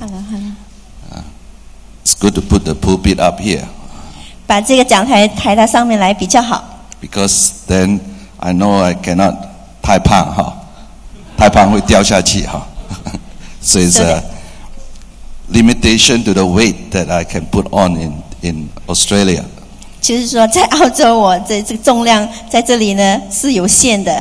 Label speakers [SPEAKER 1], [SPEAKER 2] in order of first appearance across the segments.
[SPEAKER 1] It's good to put the pulpit up here.
[SPEAKER 2] 把这个讲台抬到上面来比较好。
[SPEAKER 1] Because then I know I cannot 太胖哈，太胖会掉下去哈。So it's a limitation to the weight that I can put on in Australia.
[SPEAKER 2] 就是说，在澳洲我这个重量在这里呢是有限的。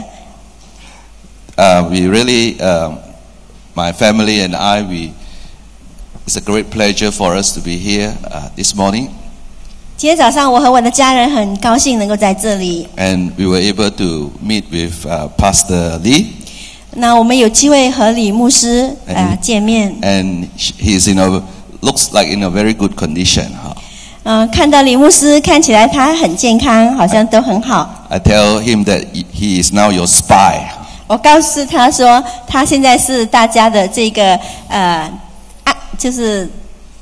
[SPEAKER 1] We really, my family and I, it's a great pleasure for us to be here this morning.
[SPEAKER 2] 今天早上我和我的家人很高兴能够在这里。
[SPEAKER 1] And we were able to meet with Pastor Lee.
[SPEAKER 2] 那我们有机会和李牧师见面。
[SPEAKER 1] And he's looks like in a very good condition.
[SPEAKER 2] 看到李牧师看起来他很健康，好像都很好。
[SPEAKER 1] I tell him that he is now your spy.
[SPEAKER 2] 我告诉他说，他现在是大家的这个就是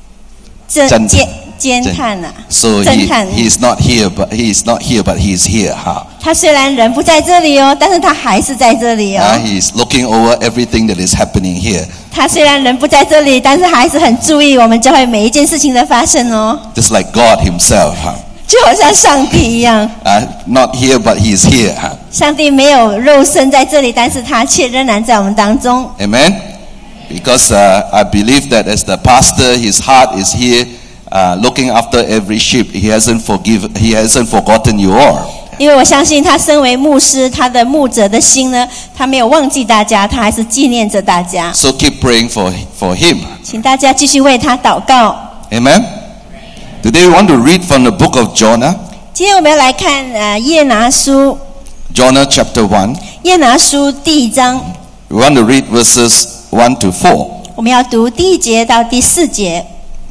[SPEAKER 2] 监探啊。
[SPEAKER 1] So he's not here, but he's here.
[SPEAKER 2] 他虽然人不在这里哦，但是他还是在这里哦。
[SPEAKER 1] He's looking over everything that is happening here.
[SPEAKER 2] 他虽然人不在这里，但是还是很注意我们教会每一件事情的发生哦。
[SPEAKER 1] Just like God Himself.
[SPEAKER 2] 就好像上帝一样。
[SPEAKER 1] Not here, but He's here.
[SPEAKER 2] 上帝没有肉身在这里，但是他却仍然在我们当中。
[SPEAKER 1] Amen. Because I believe that as the pastor, his heart is here, looking after every sheep. He hasn't forgotten you all.
[SPEAKER 2] 因为我相信他身为牧师，他的牧者的心呢，他没有忘记大家，他还是纪念着大家。
[SPEAKER 1] So keep praying for him.
[SPEAKER 2] 请大家继续为他祷告。
[SPEAKER 1] Amen. Today we want to read from the book of Jonah.
[SPEAKER 2] 今天我们要来看耶拿书。
[SPEAKER 1] Jonah chapter 1.
[SPEAKER 2] 耶拿书第1章。
[SPEAKER 1] We want to read verses 1 to 4.
[SPEAKER 2] 我们要读第1节到第4节。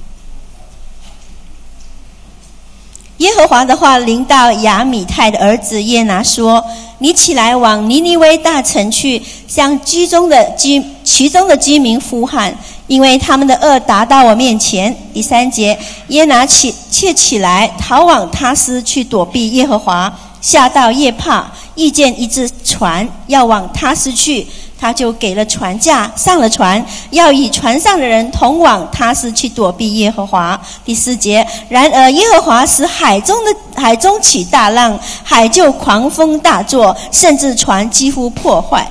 [SPEAKER 2] 耶和华的话临到亚米太的儿子耶拿说：你起来往尼尼微大城去，向其中的居民呼喊，因为他们的恶达到我面前。第3节，耶拿却起来逃往他斯去躲避耶和华，下到叶帕，遇见一只船要往他斯去，他就给了船价，上了船，要与船上的人同往他斯去躲避耶和华。第4节，然而耶和华使海中起大浪，海就狂风大作，甚至船几乎破坏。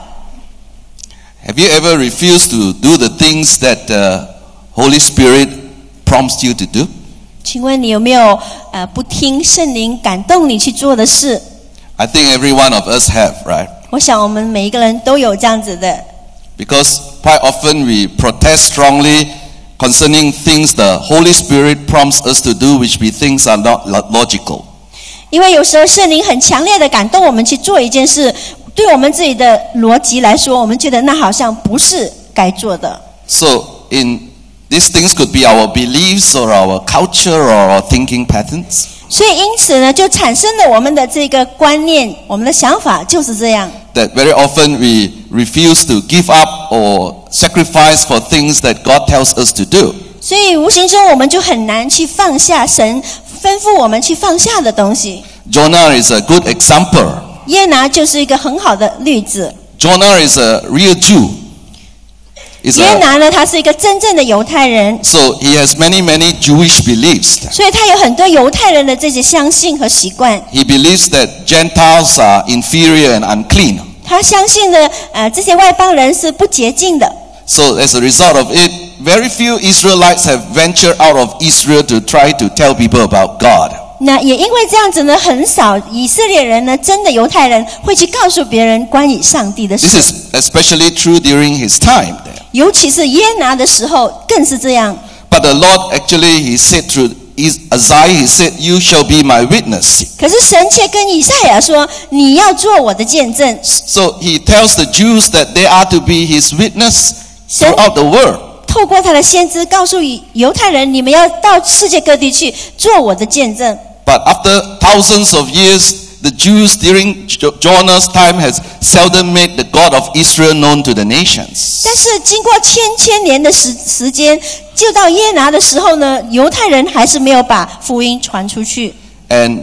[SPEAKER 1] Have you ever refused to do the things that the Holy Spirit prompts you to do?
[SPEAKER 2] 请问你有没有不听圣灵感动你去做的事？
[SPEAKER 1] I think every one of us have, right?
[SPEAKER 2] 我想我们每一个人都有这样子的。
[SPEAKER 1] Because quite often we protest strongly concerning things the Holy Spirit prompts us to do, which we think are not logical.
[SPEAKER 2] 因为有时候圣灵很强烈的感动我们去做一件事，对我们自己的逻辑来说，我们觉得那好像不是该做的。
[SPEAKER 1] So these things could be our beliefs or our culture or our thinking patterns.
[SPEAKER 2] 所以因此呢，就产生了我们的这个观念，我们的想法就是这样。
[SPEAKER 1] That very often we refuse to give up or sacrifice for things that God tells us to do.
[SPEAKER 2] 所以无形中我们就很难去放下神吩咐我们去放下的东西。
[SPEAKER 1] Jonah is a good example.
[SPEAKER 2] 耶拿就是一个很好的例子。
[SPEAKER 1] Jonah is a real Jew.
[SPEAKER 2] 耶拿呢，他是一个真正的犹太人。
[SPEAKER 1] So he has many Jewish beliefs.
[SPEAKER 2] 所以他有很多犹太人的这些相信和习惯。
[SPEAKER 1] He believes that Gentiles are inferior and unclean.
[SPEAKER 2] 他相信的这些外邦人是不洁净的。
[SPEAKER 1] So as a result of it, very few Israelites have ventured out of Israel to try to tell people about God.
[SPEAKER 2] 那也因为这样子呢，很少以色列人呢，真的犹太人会去告诉别人关于上帝的事。
[SPEAKER 1] This is especially true during his time there.
[SPEAKER 2] 尤其是耶拿的时候，更是这样。
[SPEAKER 1] But the Lord actually, He said through Isaiah, He said, "You shall be my witness."
[SPEAKER 2] 可是神却跟以赛亚说：“你要做我的见证。”
[SPEAKER 1] So He tells the Jews that they are to be His witness throughout the world.
[SPEAKER 2] 透过他的先知告诉犹太人：“你们要到世界各地去做我的见证。”
[SPEAKER 1] But after thousands of years, the Jews during Jonah's time has seldom made the God of Israel known to the nations.
[SPEAKER 2] 但是经过千年的时间，就到耶拿的时候呢，犹太人还是没有把福音传出去。
[SPEAKER 1] And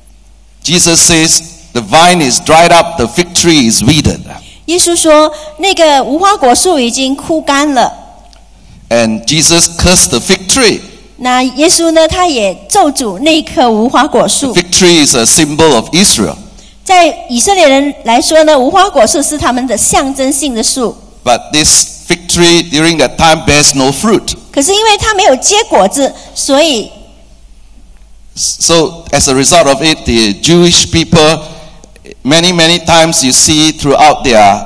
[SPEAKER 1] Jesus says, "The vine is dried up, the fig tree is withered."
[SPEAKER 2] 耶稣说，那个无花果树已经枯干了。
[SPEAKER 1] And Jesus cursed the fig tree.
[SPEAKER 2] 那耶稣呢，他也咒诅那棵无花果
[SPEAKER 1] The
[SPEAKER 2] 树。
[SPEAKER 1] fig tree is a symbol of Israel.
[SPEAKER 2] 在以色列人来说呢，无花果树是他们的象征性的树。
[SPEAKER 1] But this fig tree during that time bears no fruit.
[SPEAKER 2] 可是因为它没有结果子，所以
[SPEAKER 1] So as a result of it, the Jewish people, many times you see throughout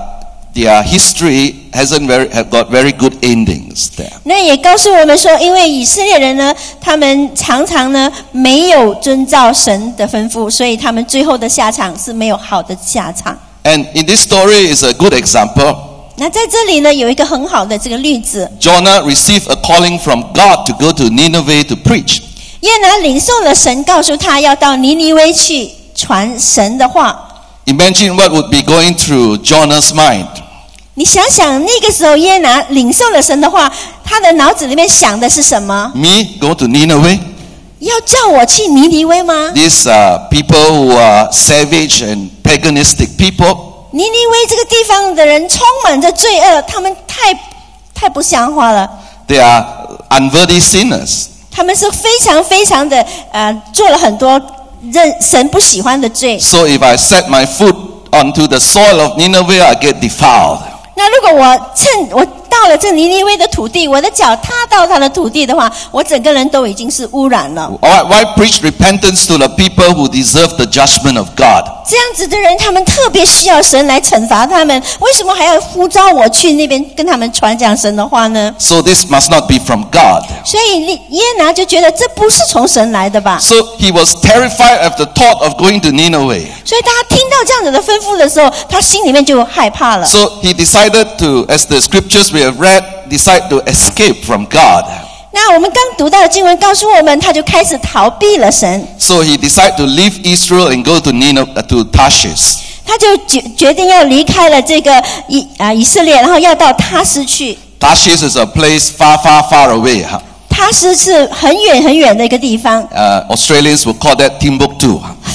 [SPEAKER 1] their history, have got very good endings there.
[SPEAKER 2] 那也告诉我们说，因为以色列人呢，他们常常呢没有遵照神的吩咐，所以他们最后的下场是没有好的下场。
[SPEAKER 1] And in this story is a good example.
[SPEAKER 2] 那在这里呢，有一个很好的这个例子，
[SPEAKER 1] Jonah received a calling from God to go to Nineveh to preach.
[SPEAKER 2] 耶拿领受了神告诉他要到尼尼微去传神的话。
[SPEAKER 1] Imagine what would be going through Jonah's mind.
[SPEAKER 2] 你想想，那个时候耶拿领受了神的话，他的脑子里面想的是什么？
[SPEAKER 1] Me go to Nineveh?
[SPEAKER 2] 要叫我去尼尼微吗？
[SPEAKER 1] These are people who are savage and paganistic people.
[SPEAKER 2] 尼尼微这个地方的人充满着罪恶，他们太不像话了。
[SPEAKER 1] They are unworthy sinners.
[SPEAKER 2] 他们是非常的做了很多神不喜欢的罪。
[SPEAKER 1] So if I set my foot onto the soil of Nineveh, I get defiled.
[SPEAKER 2] 那如果我到了这尼尼微的土地，我的脚踏到他的土地的话，我整个人都已经是污染了。
[SPEAKER 1] Why preach repentance to the people who deserve the judgment of God?
[SPEAKER 2] 这样子的人，他们特别需要神来惩罚他们，为什么还要呼召我去那边跟他们传讲神的话呢？
[SPEAKER 1] So this must not be from God.
[SPEAKER 2] 所以耶拿就觉得这不是从神来的吧。
[SPEAKER 1] So he was terrified of the thought of going to Nineveh.
[SPEAKER 2] 所以当他听到这样子的吩咐的时候，他心里面就害怕了。
[SPEAKER 1] So he decided to, as the scriptures we have read, decide to escape from God.
[SPEAKER 2] 那我们刚读到的经文告诉我们，他就开始逃避了神，
[SPEAKER 1] So he decided to leave Israel and go to to Tarshish.
[SPEAKER 2] 他就决定要离开了这个以色列，然后要到他施去。
[SPEAKER 1] Tarshish is a place far away.
[SPEAKER 2] 他施是很远的一个地方，
[SPEAKER 1] Australians would call that Timbuktu.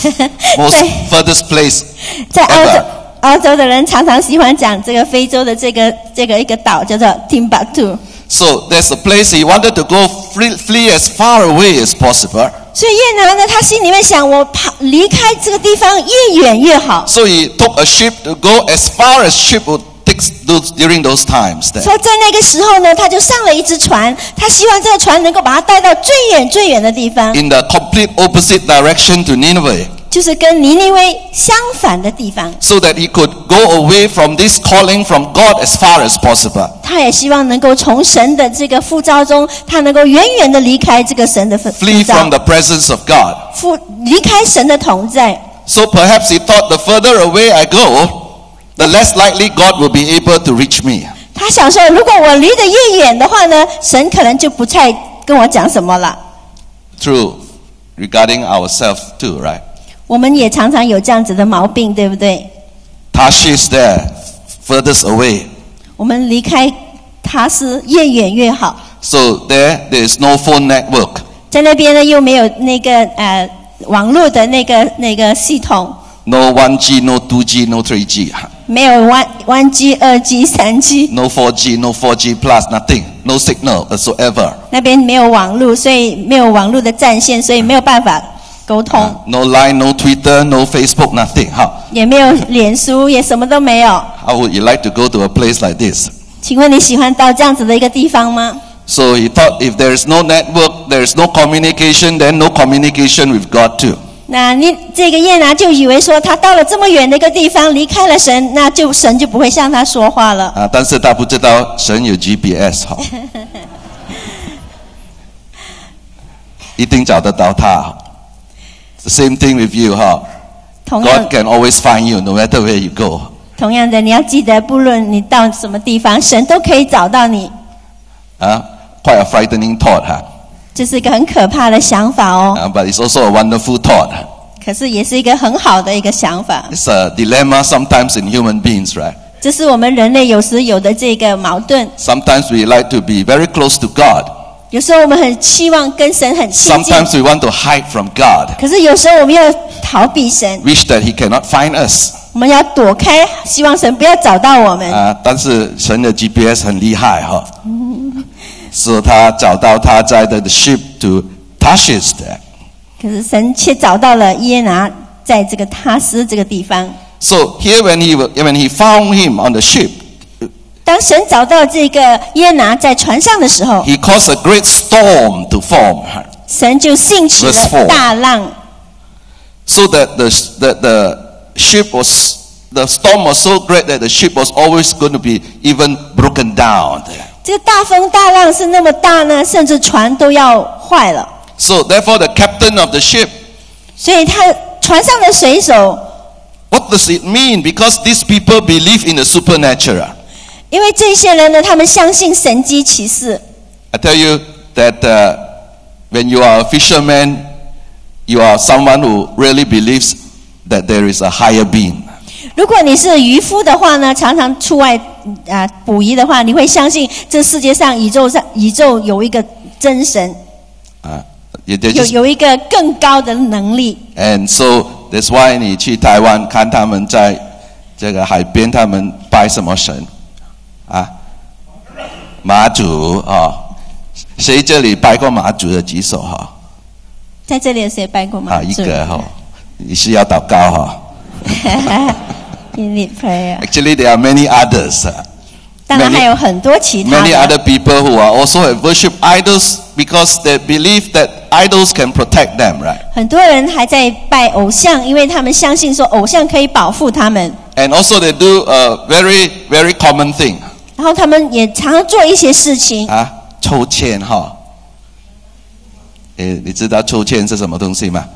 [SPEAKER 1] Most furthest place
[SPEAKER 2] 在
[SPEAKER 1] ever.
[SPEAKER 2] 澳洲的人常常喜欢讲这个非洲的这个一个岛叫做 Timbuktu。
[SPEAKER 1] So there's a place he wanted to go flee as far away as possible.
[SPEAKER 2] 所以耶拿呢，他心里面想，我离开这个地方越远越好。
[SPEAKER 1] So he took a ship to go as far as ship would take during those times.
[SPEAKER 2] 所以在那个时候呢，他就上了一只船，他希望这个船能够把他带到最远的地方，
[SPEAKER 1] In the complete opposite direction to Nineveh.
[SPEAKER 2] 就是跟尼尼微相反的地方。
[SPEAKER 1] So that he could go away from this calling from God as far as possible.
[SPEAKER 2] 他也希望能够从神的这个呼召中，他能够远远的离开这个神的呼
[SPEAKER 1] Flee
[SPEAKER 2] 召
[SPEAKER 1] from，the presence of God.
[SPEAKER 2] 离开神的同在。
[SPEAKER 1] So perhaps he thought the further away I go, the less likely God will be able to reach me.
[SPEAKER 2] 他想说，如果我离得越远的话呢，神可能就不再跟我讲什么了。
[SPEAKER 1] True, regarding ourselves too, right?
[SPEAKER 2] 我们也常常有这样子的毛病，对不对？
[SPEAKER 1] Tarshish there, furthest away.
[SPEAKER 2] 我们离开他是越远越好。
[SPEAKER 1] So there is no phone network.
[SPEAKER 2] 在那边呢，又没有那个网络的那个系统，
[SPEAKER 1] No 1G, no 2G, no 3G.
[SPEAKER 2] 没有1G、2G、3G，
[SPEAKER 1] No 4G, no 4G plus, nothing. No signal whatsoever.
[SPEAKER 2] 那边没有网络，所以没有网络的战线，所以没有办法沟通，
[SPEAKER 1] No Line, no Twitter, no Facebook, nothing.
[SPEAKER 2] 也没有脸书，也什么都没有。
[SPEAKER 1] How would you like to go to a place like this?
[SPEAKER 2] 请问你喜欢到这样子的一个地方吗？
[SPEAKER 1] So he thought if there is no network, there is no communication, then no communication with God too.
[SPEAKER 2] 那这个耶拿就以为说，他到了这么远的一个地方，离开了神，那神就不会向他说话了。
[SPEAKER 1] 但是他不知道神有 GPS 一定找得到他。The same thing with you,
[SPEAKER 2] 同样
[SPEAKER 1] God can always find you no matter where you go.
[SPEAKER 2] 同样的，你要记得，不论你到什么地方，神都可以找到你。
[SPEAKER 1] Quite a frightening thought,
[SPEAKER 2] 这是一个很可怕的想法哦，
[SPEAKER 1] but it's also a wonderful thought.
[SPEAKER 2] 可是也是一个很好的一个想法。
[SPEAKER 1] It's a dilemma sometimes in human beings, right?
[SPEAKER 2] 这是我们人类有时有的这个矛盾。
[SPEAKER 1] Sometimes we like to be very close to God.
[SPEAKER 2] 有时候我们很希望跟神很亲近，
[SPEAKER 1] Sometimes we want to hide from God.
[SPEAKER 2] 可是有时候我们要逃避神，
[SPEAKER 1] Wish that He cannot find us.
[SPEAKER 2] 我们要躲开，希望神不要找到我们。
[SPEAKER 1] 但是神的 GPS 很厉害 So 他找到他在the ship to Tarshish there.
[SPEAKER 2] 可是神却找到了耶拿在这个他斯这个地方。
[SPEAKER 1] So here when he found him on the ship,
[SPEAKER 2] 当神找到这个耶拿在船上的时候，
[SPEAKER 1] he caused a great storm to form.
[SPEAKER 2] 神就兴起了大浪。
[SPEAKER 1] So that the storm was so great that the ship was always going to be even broken down.
[SPEAKER 2] 这个大风大浪是那么大呢，甚至船都要坏了。
[SPEAKER 1] So therefore the captain of the ship,
[SPEAKER 2] 所以他船上的水手，
[SPEAKER 1] what does it mean? Because these people believe in the supernatural.
[SPEAKER 2] 因为这些人呢，他们相信神迹奇事。
[SPEAKER 1] I tell you that when you are a fisherman, you are someone who really believes that there is a higher being.
[SPEAKER 2] 如果你是渔夫的话呢，常常出外捕鱼的话，你会相信这世界上宇宙有一个真神，有一个更高的能力。
[SPEAKER 1] And so that's why 你去台湾看他们在这个海边，他们拜什么神啊？妈祖啊！谁这里拜过妈祖的举手哈？
[SPEAKER 2] 在这里有谁拜过妈祖？
[SPEAKER 1] 一个哈，你是要祷告哈。
[SPEAKER 2] You need prayer.
[SPEAKER 1] Actually, there are many others.
[SPEAKER 2] 当然还有很多其他的。
[SPEAKER 1] Many other people who are also have worship idols because they believe that idols can protect them, right?
[SPEAKER 2] 很多人还在拜偶像，因为他们相信说偶像可以保护他们。
[SPEAKER 1] And also they do a very, very common thing.
[SPEAKER 2] 然后他们也常常做一些事情。
[SPEAKER 1] 抽签哈。你知道抽签是什么东西吗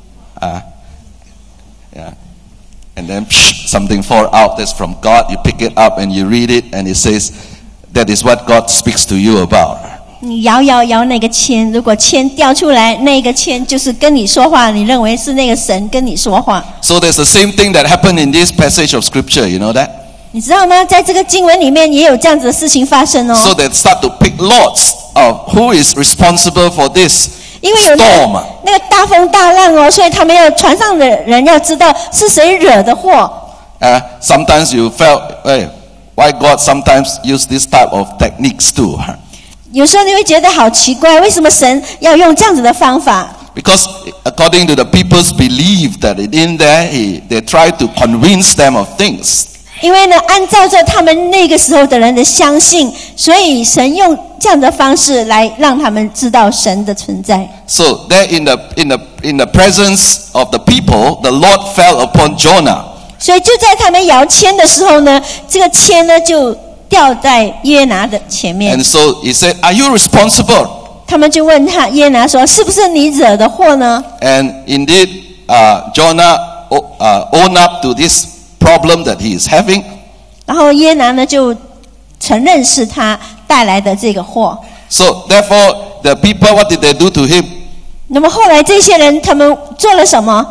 [SPEAKER 1] ？And then something fall out that's from God. You pick it up and you read it, and it says that is what God speaks to you about.
[SPEAKER 2] 你摇那个签，如果签掉出来，那个签就是跟你说话，你认为是那个神跟你说话。
[SPEAKER 1] So there's the same thing that happened in this passage of scripture. You know that?
[SPEAKER 2] 你知道吗？在这个经文里面也有这样子的事情发生哦。
[SPEAKER 1] So they start to pick lots of who is responsible for this.
[SPEAKER 2] 因为有那个大风大浪哦，所以他们船上的人要知道是谁惹的祸。
[SPEAKER 1] Sometimes you felt, hey, why God sometimes use this type of techniques too?
[SPEAKER 2] 有时候你会觉得好奇怪，为什么神要用这样子的方法？
[SPEAKER 1] Because according to the people's belief that in there, they try to convince them of things.
[SPEAKER 2] 因为呢，按照着他们那个时候的人的相信，所以神用这样的方式来让他们知道神的存在。
[SPEAKER 1] So there in the presence of the people, the Lord fell upon Jonah.
[SPEAKER 2] 所以就在他们摇签的时候呢，这个签呢就掉在约拿的前面。
[SPEAKER 1] And so he said, "Are you responsible?"
[SPEAKER 2] 他们就问他约拿说：“是不是你惹的祸呢？”
[SPEAKER 1] And indeed, Jonah owned up to this problem that he is having.
[SPEAKER 2] 然后约拿呢就承认是他带来的这个祸。
[SPEAKER 1] So therefore, the people, what did they do to him?
[SPEAKER 2] 那么后来这些人他们做了什么？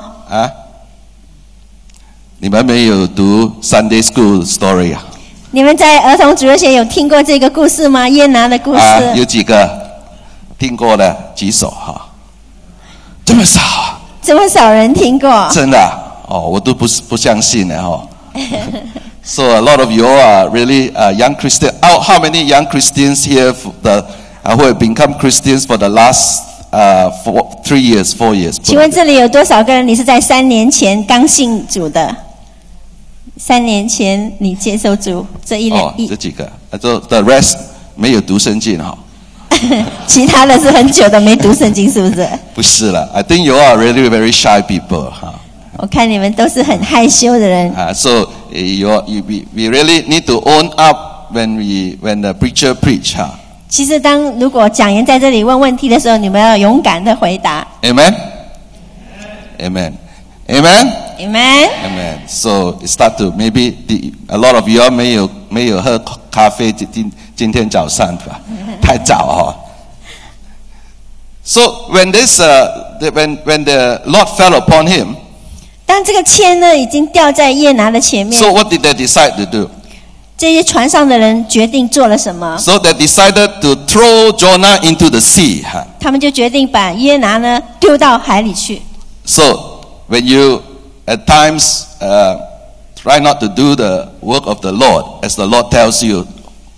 [SPEAKER 1] 你们没有读 Sunday School story 啊？
[SPEAKER 2] 你们在儿童主日学有听过这个故事吗？约拿的故事。
[SPEAKER 1] 有几个听过的举手哈？这么少？
[SPEAKER 2] 这么少人听过？
[SPEAKER 1] 真的我都不相信的哈。So a lot of you are really young Christians. How many young Christians here who have become Christians for the last 3 years, 4 years?
[SPEAKER 2] 请问这里有多少个人你是在3年前刚信主的？3年前你接受主这
[SPEAKER 1] 这几个，the rest 没有读圣经哈。
[SPEAKER 2] 其他的是很久的没读圣经，是不是？
[SPEAKER 1] 不是了 I think you are really very shy people 哈。
[SPEAKER 2] 我看你们都是很害羞的人。
[SPEAKER 1] So we really need to own up when the preacher preach 哈。
[SPEAKER 2] 其实如果讲员在这里问问题的时候，你们要勇敢的回答。
[SPEAKER 1] Amen. Amen. Amen.
[SPEAKER 2] Amen.
[SPEAKER 1] Amen. So it start to maybe a lot of you 没有喝咖啡今天早上吧，太早哈。So when when the Lord fell upon him.
[SPEAKER 2] 当这个签呢已经掉在约拿的前面。
[SPEAKER 1] So what did they decide to do?
[SPEAKER 2] 这些船上的人决定做了什么？
[SPEAKER 1] So they decided to throw Jonah into the sea.
[SPEAKER 2] 他们就决定把约拿呢丢到海里去。
[SPEAKER 1] So when you at times try not to do the work of the Lord as the Lord tells you.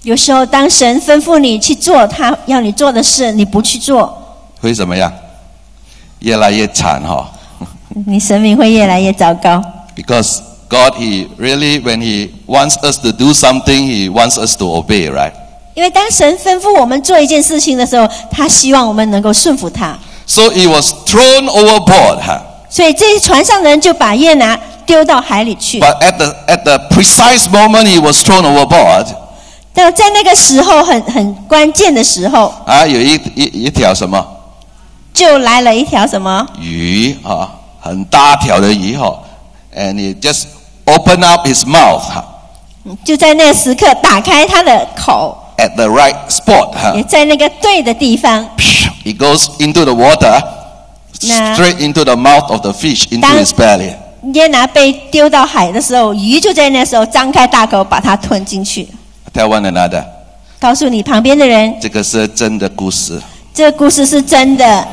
[SPEAKER 2] 有时候当神吩咐你去做他要你做的事，你不去做，
[SPEAKER 1] 会怎么样？越来越惨哈。
[SPEAKER 2] 你生命会越来越糟糕。
[SPEAKER 1] Because God, He really, when He wants us to do something, He wants us to obey, right?
[SPEAKER 2] 因为当神吩咐我们做一件事情的时候，他希望我们能够顺服他。
[SPEAKER 1] So He was thrown overboard.
[SPEAKER 2] 所以这船上的人就把约拿丢到海里去。
[SPEAKER 1] But at the precise moment He was thrown overboard,
[SPEAKER 2] 但在那个时候很关键的时候，
[SPEAKER 1] 有一条什么？
[SPEAKER 2] 就来了一条什么
[SPEAKER 1] 鱼很大条的鱼and He just opened up His mouth.
[SPEAKER 2] 就在那个时刻打开他的口。
[SPEAKER 1] At the right spot,
[SPEAKER 2] 也在那个对的地方。
[SPEAKER 1] He goes into the water, straight into the mouth of the fish, into his belly.
[SPEAKER 2] 约拿被丢到海的时候，鱼就在那时候张开大口把它吞进去。
[SPEAKER 1] Tell one another.
[SPEAKER 2] 告诉你旁边的人，
[SPEAKER 1] 这个是真的故事。
[SPEAKER 2] 这个故事是真的。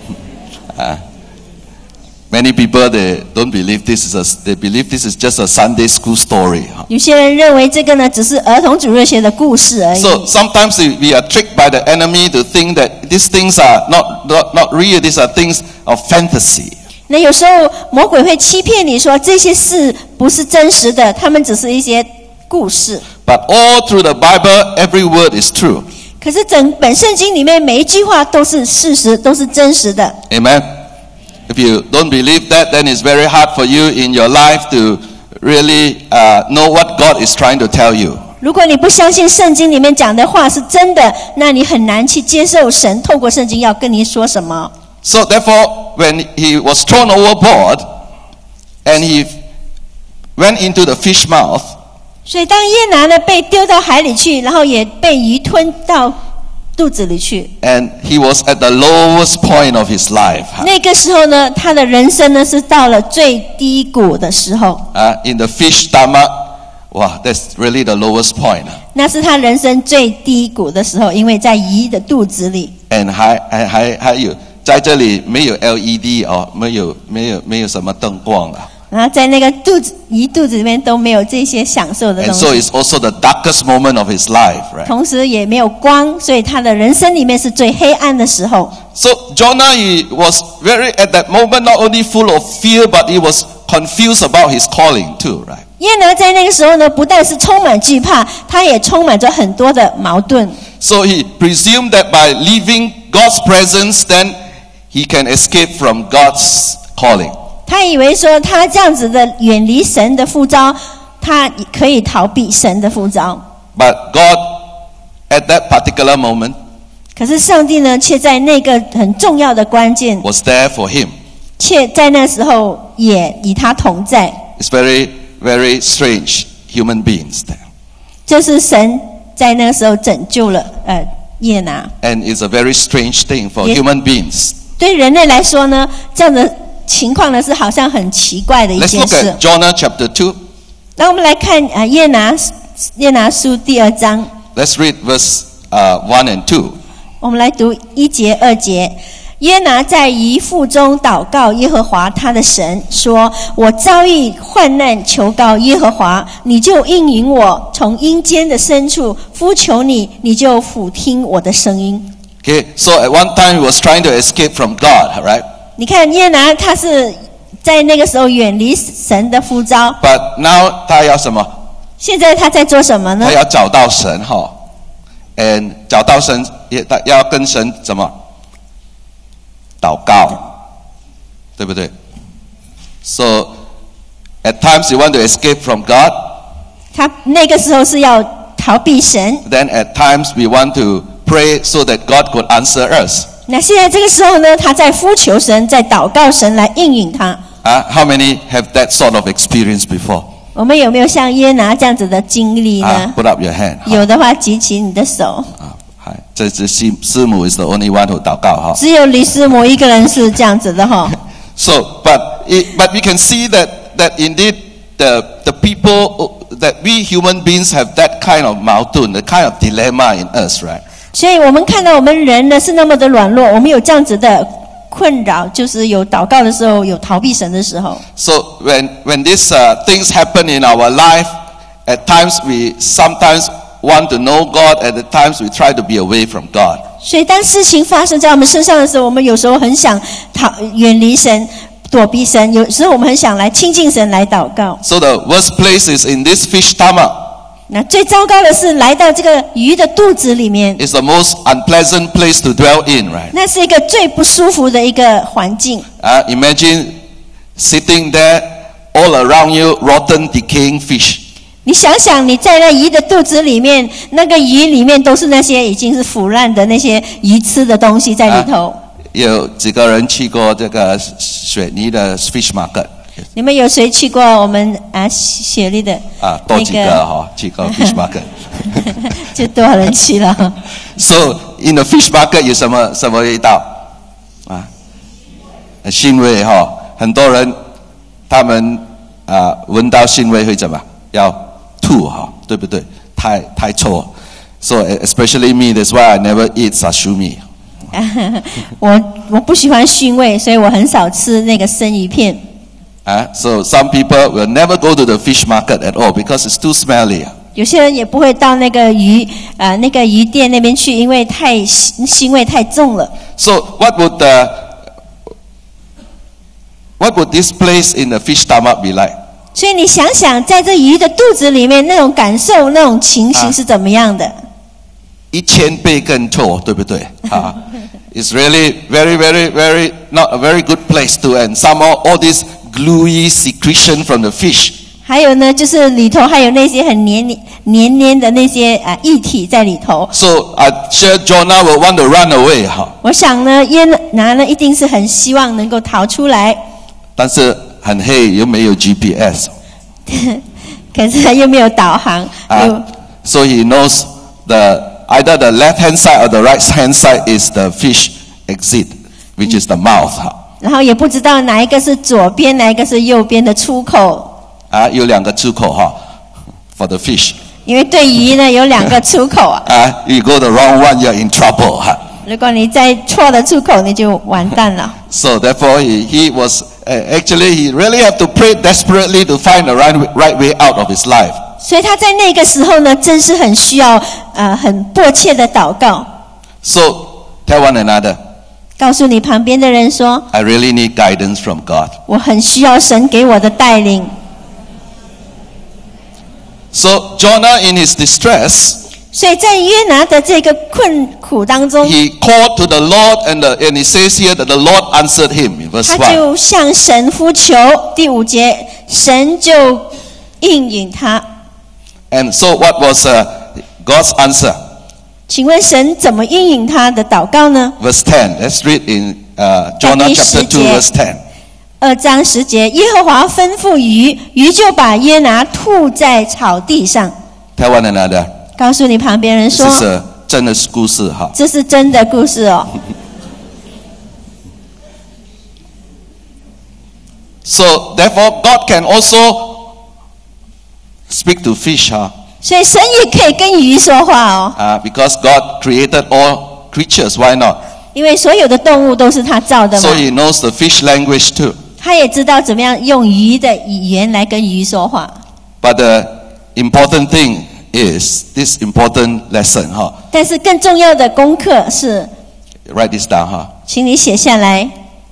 [SPEAKER 1] Many people they don't believe this they believe this is just a Sunday school story.
[SPEAKER 2] 有些人认为这个呢只是儿童主日学的故事而已。
[SPEAKER 1] So sometimes we are tricked by the enemy to think that these things are not real. These are things of fantasy.
[SPEAKER 2] 那有时候魔鬼会欺骗你说这些事不是真实的，他们只是一些故事。
[SPEAKER 1] But all through the Bible, every word is true.
[SPEAKER 2] 可是整本圣经里面每一句话都是事实，都是真实的。
[SPEAKER 1] Amen.If you don't believe that, then it's very hard for you in your life to really know what God is trying to tell you.
[SPEAKER 2] 如果你不相信圣经里面讲的话是真的，那你很难去接受神透过圣经要跟你说什么。
[SPEAKER 1] So therefore, when he was thrown overboard and he went into the fish mouth,
[SPEAKER 2] 所以当约拿呢被丢到海里去，然后也被鱼吞到肚子里去。
[SPEAKER 1] And he was at the lowest point of his life.
[SPEAKER 2] 那个时候呢，他的人生呢是到了最低谷的时候。
[SPEAKER 1] In the fish stomach, wow, that's really the lowest point.
[SPEAKER 2] 那是他人生最低谷的时候，因为在鱼的肚子里。
[SPEAKER 1] And 还有在这里没有 LED 没有什么灯光了。
[SPEAKER 2] 然后在那个鱼肚子里面都没有这些享受的东
[SPEAKER 1] And
[SPEAKER 2] 西。
[SPEAKER 1] so it's also the darkest moment of his life, right?
[SPEAKER 2] 同时也没有光，所以他的人生里面是最黑暗的时候。
[SPEAKER 1] So Jonah, he was very at that moment not only full of fear, but he was confused about his calling too, right?
[SPEAKER 2] 约拿在那个时候呢，不但是充满惧怕，他也充满着很多的矛盾。
[SPEAKER 1] So he presumed that by leaving God's presence, then he can escape from God's calling.
[SPEAKER 2] 他以为说他这样子的远离神的呼召，他可以逃避神的呼召。
[SPEAKER 1] But God, at that particular moment,
[SPEAKER 2] 可是上帝呢，却在那个很重要的关键，
[SPEAKER 1] was there for him.
[SPEAKER 2] 却在那时候也与他同在。
[SPEAKER 1] It's very, very strange human beings there.
[SPEAKER 2] 就是神在那个时候拯救了约拿。
[SPEAKER 1] And it's a very strange thing for human beings.
[SPEAKER 2] 对人类来说呢，这样的情况呢是好像很奇怪的一
[SPEAKER 1] Let's
[SPEAKER 2] 件
[SPEAKER 1] look
[SPEAKER 2] 事。
[SPEAKER 1] at Jonah chapter 2.
[SPEAKER 2] 那我们来看约拿书第2章。
[SPEAKER 1] Let's read verse 1 and 2.
[SPEAKER 2] 我们来读1节2节。约拿在鱼腹中祷告耶和华他的神，说：我遭遇患难，求告耶和华，你就应允我；从阴间的深处呼求你，你就俯听我的声音。
[SPEAKER 1] Okay, so at one time he was trying to escape from God, right?
[SPEAKER 2] 你看约拿他是在那个时候远离神的呼召，
[SPEAKER 1] But now 他要什么？
[SPEAKER 2] 现在他在做什么呢
[SPEAKER 1] 他？要找到神and 找到神也要跟神怎么祷告，对不对？ So at times you want to escape from God,
[SPEAKER 2] 他那个时候是要逃避神，
[SPEAKER 1] then at times we want to pray so that God could answer us.
[SPEAKER 2] 那现在这个时候呢，他在呼求神，在祷告神来应允他。
[SPEAKER 1] How many have that sort of experience before?
[SPEAKER 2] 我们有没有像约拿这样子的经历呢？
[SPEAKER 1] Put up your hand.
[SPEAKER 2] 有的话举起你的手。
[SPEAKER 1] 这是师母 is the only one who 祷告
[SPEAKER 2] 只有李师母一个人是这样子的哈。
[SPEAKER 1] So, but we can see that indeed the people that we human beings have that kind of 矛盾, the kind of dilemma in us, right?
[SPEAKER 2] 所以我们看到我们人呢是那么的软弱，我们有这样子的困扰，就是有祷告的时候，有逃避神的时候。
[SPEAKER 1] So when these things happen in our life, at times we sometimes want to know God, at the times we try to be away from God.
[SPEAKER 2] 所以当事情发生在我们身上的时候，我们有时候很想远离神，躲避神，有时候我们很想来亲近神来祷告。
[SPEAKER 1] So the worst place is in this fish stomach.
[SPEAKER 2] 那最糟糕的是来到这个鱼的肚子里面，
[SPEAKER 1] It's the most unpleasant place to dwell in, right?
[SPEAKER 2] 那是一个最不舒服的一个环境。
[SPEAKER 1] Imagine sitting there, all around you, rotten, decaying fish.
[SPEAKER 2] 你想想，你在那鱼的肚子里面，那个鱼里面都是那些已经是腐烂的那些鱼吃的东西在里头。
[SPEAKER 1] 有几个人去过这个雪梨的 fish market？
[SPEAKER 2] 你们有谁去过我们雪梨的？
[SPEAKER 1] 多几个哈，去过 fish market。
[SPEAKER 2] 就多少人去了。
[SPEAKER 1] So in the fish market 有什么味道？腥味哈，很多人他们闻到腥味会怎么？要吐哈，对不对？太臭。So especially me, that's why I never eat sashimi.
[SPEAKER 2] 我不喜欢腥味，所以我很少吃那个生鱼片。
[SPEAKER 1] So some people will never go to the fish market at all because it's too smelly.
[SPEAKER 2] 有些人也不会到那个鱼店那边去，因为腥味太重了。
[SPEAKER 1] So what would this place in the fish stomach be like?
[SPEAKER 2] 所以你想想，在这鱼的肚子里面那种感受、那种情形是怎么样的
[SPEAKER 1] ？1000倍更臭，对不对？It's really very, very, very not a very good place to, and somehow all this gluey secretion from the fish.
[SPEAKER 2] 还有呢，就是里头还有那些很黏的那些液体在里头。
[SPEAKER 1] So I'm sure Jonah will want to run away.
[SPEAKER 2] 我想呢，约拿呢一定是很希望能够逃出来。
[SPEAKER 1] 但是很黑，又没有 GPS.
[SPEAKER 2] 可是他又没有导航。
[SPEAKER 1] So he knows either the left-hand side or the right-hand side is the fish exit, which is the mouth.
[SPEAKER 2] 然后也不知道哪一个是左边，哪一个是右边的出口。
[SPEAKER 1] 有2个出口for the fish.
[SPEAKER 2] 因为对鱼呢有2个出口
[SPEAKER 1] you go the wrong one, you're in trouble.
[SPEAKER 2] 如果你在错的出口，你就完蛋了。
[SPEAKER 1] So therefore, he was actually he really had to pray desperately to find the right way out of his life.
[SPEAKER 2] 所以他在那个时候呢，真是很需要很迫切的祷告。
[SPEAKER 1] So tell one another.
[SPEAKER 2] 告诉你旁边的人说
[SPEAKER 1] I really need guidance from God.
[SPEAKER 2] 我很需要神给我的带领。
[SPEAKER 1] So Jonah in his distress,
[SPEAKER 2] 所以在约拿的这个困苦当中
[SPEAKER 1] he called to the Lord and he says here that the Lord answered him in verse
[SPEAKER 2] 他就
[SPEAKER 1] 1.
[SPEAKER 2] 向神呼求。第5节，神就应允他。
[SPEAKER 1] And so what was God's answer?
[SPEAKER 2] 请问神怎么应允他的祷告呢？
[SPEAKER 1] Verse 10. Let's read in Jonah chapter 2 verse 10.
[SPEAKER 2] 2章10节，耶和华吩咐鱼，鱼就把约拿吐在草地上。
[SPEAKER 1] Tell one another.
[SPEAKER 2] 告诉你旁边人说，
[SPEAKER 1] This is 真的故事哈。
[SPEAKER 2] 这是真的故事哦。
[SPEAKER 1] So therefore, God can also speak to fish,
[SPEAKER 2] 所以神也可以跟鱼说话哦。
[SPEAKER 1] because God created all creatures. Why not?
[SPEAKER 2] 因为所有的动物都是他造的嘛。
[SPEAKER 1] So He knows the fish language too.
[SPEAKER 2] 他也知道怎么样用鱼的语言来跟鱼说话。
[SPEAKER 1] But the important thing is this important lesson,
[SPEAKER 2] 但是更重要的功课是
[SPEAKER 1] Write this down,
[SPEAKER 2] 请你写下来。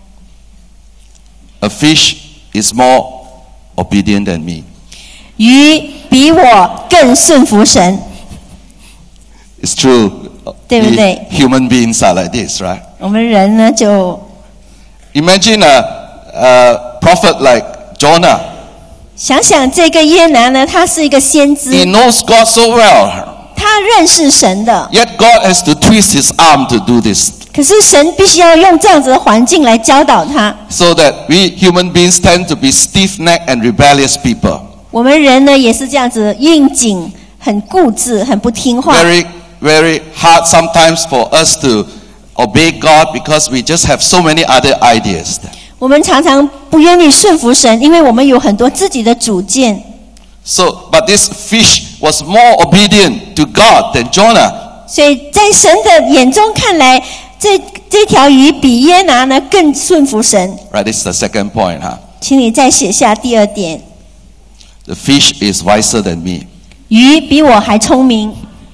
[SPEAKER 1] A fish is more obedient than me.
[SPEAKER 2] 鱼比我更顺服神。
[SPEAKER 1] It's true.
[SPEAKER 2] 对不对？
[SPEAKER 1] Human beings are like this, right?
[SPEAKER 2] 我们人呢就
[SPEAKER 1] Imagine a prophet like Jonah.
[SPEAKER 2] 想想这个约拿呢，他是一个先知，
[SPEAKER 1] He knows God so well.
[SPEAKER 2] 他认识神的，
[SPEAKER 1] Yet God has to twist his arm to do this.
[SPEAKER 2] 可是神必须要用这样子的环境来教导他。
[SPEAKER 1] So that we human beings tend to be stiff-necked and rebellious people.
[SPEAKER 2] 我们人呢也是这样子，硬颈、很固执、很不听话。
[SPEAKER 1] Very, very hard sometimes for us to obey God because we just have so many other ideas.
[SPEAKER 2] 我们常常不愿意顺服神，因为我们有很多自己的主见。
[SPEAKER 1] So, but this fish was more obedient to God than Jonah.
[SPEAKER 2] 所以在神的眼中看来，这条鱼比约拿呢更顺服神。
[SPEAKER 1] Right, this is the second point.
[SPEAKER 2] 请你再写下第2点。
[SPEAKER 1] The fish is wiser than me.
[SPEAKER 2] 鱼比我还聪明。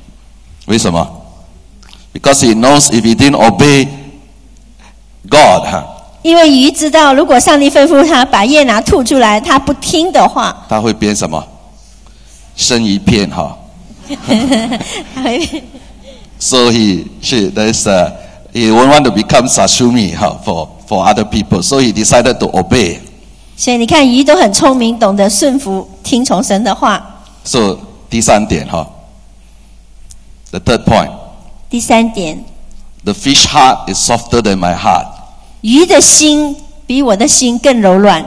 [SPEAKER 1] 为什么 ？Because he knows if he didn't obey God,
[SPEAKER 2] 因为鱼知道，如果上帝吩咐他把耶拿吐出来，他不听的话，
[SPEAKER 1] 他会变什么？生鱼片哈。So he won't want to become sashimi for other people. So he decided to obey.
[SPEAKER 2] 所以你看，鱼都很聪明，懂得顺服、听从神的话。
[SPEAKER 1] So 第三点哈 ，the third point.
[SPEAKER 2] 第三点
[SPEAKER 1] The fish heart is softer than my heart.
[SPEAKER 2] 鱼的心比我的心更柔软。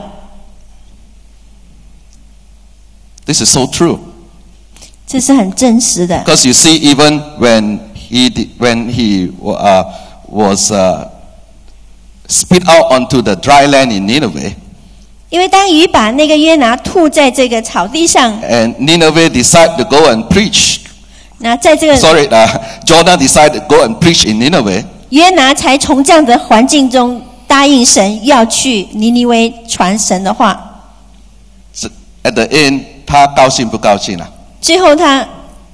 [SPEAKER 1] This is so true.
[SPEAKER 2] 这是很真实的。
[SPEAKER 1] Because you see, even when he was spit out onto the dry land in Nineveh,
[SPEAKER 2] 因为当鱼把那个约拿吐在这个草地上，
[SPEAKER 1] and Nineveh decided to go and preach.
[SPEAKER 2] 那在这个
[SPEAKER 1] Jonah decided to go and preach in Nineveh.
[SPEAKER 2] 约拿才从这样的环境中答应神要去尼尼微传神的话。
[SPEAKER 1] So at the end, 他高兴不高兴啊？
[SPEAKER 2] 最后他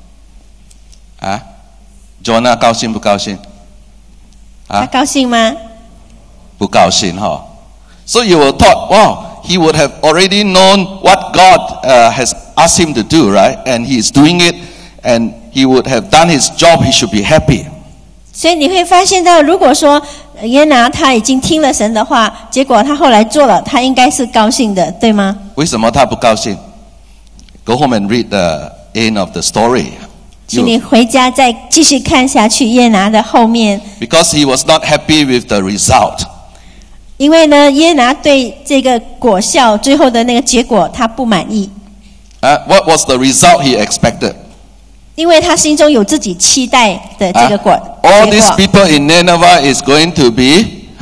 [SPEAKER 1] Jonah 高兴不高兴？
[SPEAKER 2] 他高兴吗？
[SPEAKER 1] 不高兴哈。So you would thought, wow, he would have already known what God has asked him to do, right? And he is doing it, and he would have done his job. He should be happy.
[SPEAKER 2] 所以你会发现到，如果说约拿他已经听了神的话，结果他后来做了，他应该是高兴的，对吗？
[SPEAKER 1] 为什么他不高兴？ Go home and read the end of the story.
[SPEAKER 2] 请你回家再继续看下去约拿的后面。
[SPEAKER 1] Because he was not happy with the result.
[SPEAKER 2] 因为呢，约拿对这个果效最后的那个结果他不满意。
[SPEAKER 1] What was the result he expected?
[SPEAKER 2] 因为他心中有自己期待的这个
[SPEAKER 1] all these people in Nineveh is going to be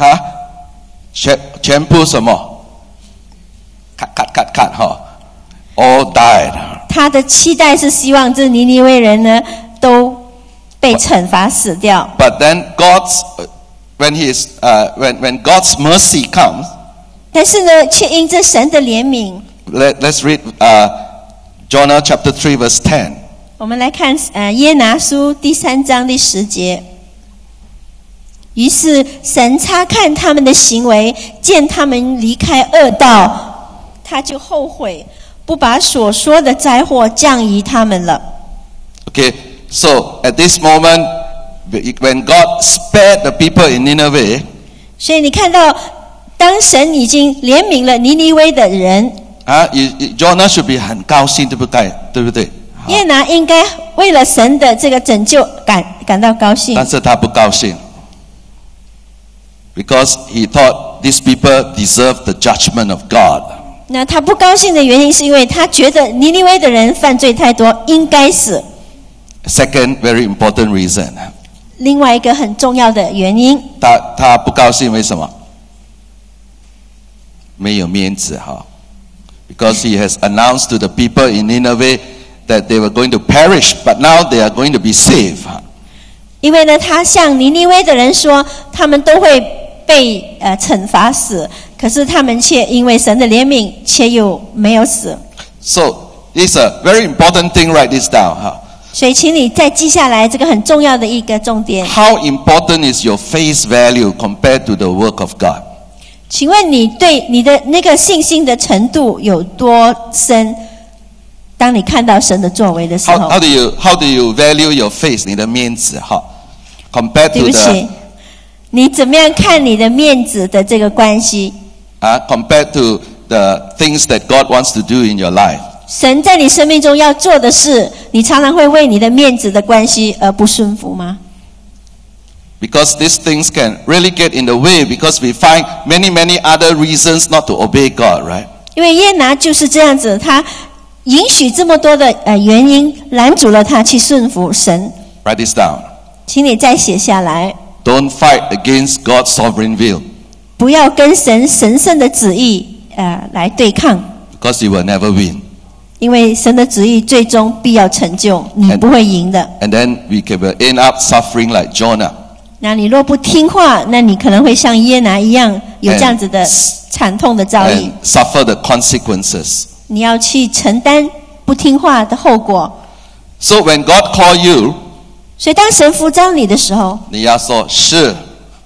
[SPEAKER 1] 全部什么 cut 哈 all died.
[SPEAKER 2] 他的期待是希望这尼尼微人呢都被惩罚死掉。
[SPEAKER 1] But then when God's mercy comes,
[SPEAKER 2] 但是呢，却因着神的怜悯。
[SPEAKER 1] Let's read Jonah chapter 3 verse 10.
[SPEAKER 2] 我们来看耶拿书第3章第10节。于是神察看他们的行为，见他们离开恶道，他就后悔，不把所说的灾祸降于他们了。
[SPEAKER 1] Okay, so at this moment, when God spared the people in Nineveh,
[SPEAKER 2] 所以你看到，当神已经怜悯了尼尼微的人
[SPEAKER 1] Jonah should be 很高兴，对不对？
[SPEAKER 2] 耶拿应该为了神的这个拯救感到高兴，
[SPEAKER 1] 但是他不高兴 ，because he thought these people deserve the judgment of God.
[SPEAKER 2] 那他不高兴的原因是因为他觉得尼尼微的人犯罪太多，应该死。
[SPEAKER 1] Second, very important reason.
[SPEAKER 2] 另外一个很重要的原因，
[SPEAKER 1] 他不高兴为什么？没有面子哈 ，because he has announced to the people in Nineveh that they were going to perish, but now they are going to be saved.
[SPEAKER 2] 因为呢，他向尼尼微的人说，他们都会被惩罚死，可是他们却因为神的怜悯，却又没有死。
[SPEAKER 1] So it's a very important thing. Write this down.
[SPEAKER 2] 所以，请你再记下来这个很重要的一个重点。
[SPEAKER 1] How important is your faith value compared to the work of God?
[SPEAKER 2] 请问你对你的那个信心的程度有多深？当你看到神的作为的时候
[SPEAKER 1] how do you value your faith? 你的面子哈 compared to
[SPEAKER 2] 对不起，你怎么样看你的面子的这个关系
[SPEAKER 1] compared to the things that God wants to do in your life?
[SPEAKER 2] 神在你生命中要做的事，你常常会为你的面子的关系而不顺服吗？
[SPEAKER 1] Because these things can really get in the way, because we find many other reasons not to obey God, right?
[SPEAKER 2] 因为耶拿就是这样子，他允许这么多的原因拦阻了他去顺服神。
[SPEAKER 1] Write this down.
[SPEAKER 2] 请你再写下来。
[SPEAKER 1] Don't fight against God's sovereign will.
[SPEAKER 2] 不要跟神神圣的旨意来对抗。
[SPEAKER 1] Because you will never win.
[SPEAKER 2] 因为神的旨意最终必要成就，你不会赢的。
[SPEAKER 1] And then we will end up suffering like Jonah.
[SPEAKER 2] 那你若不听话，那你可能会像耶拿一样有这样子的惨痛的遭遇。
[SPEAKER 1] And suffer the consequences.
[SPEAKER 2] 你要去承担不听话的后果。
[SPEAKER 1] So when God call you,
[SPEAKER 2] 所以当神呼召你的时候，
[SPEAKER 1] 你要说是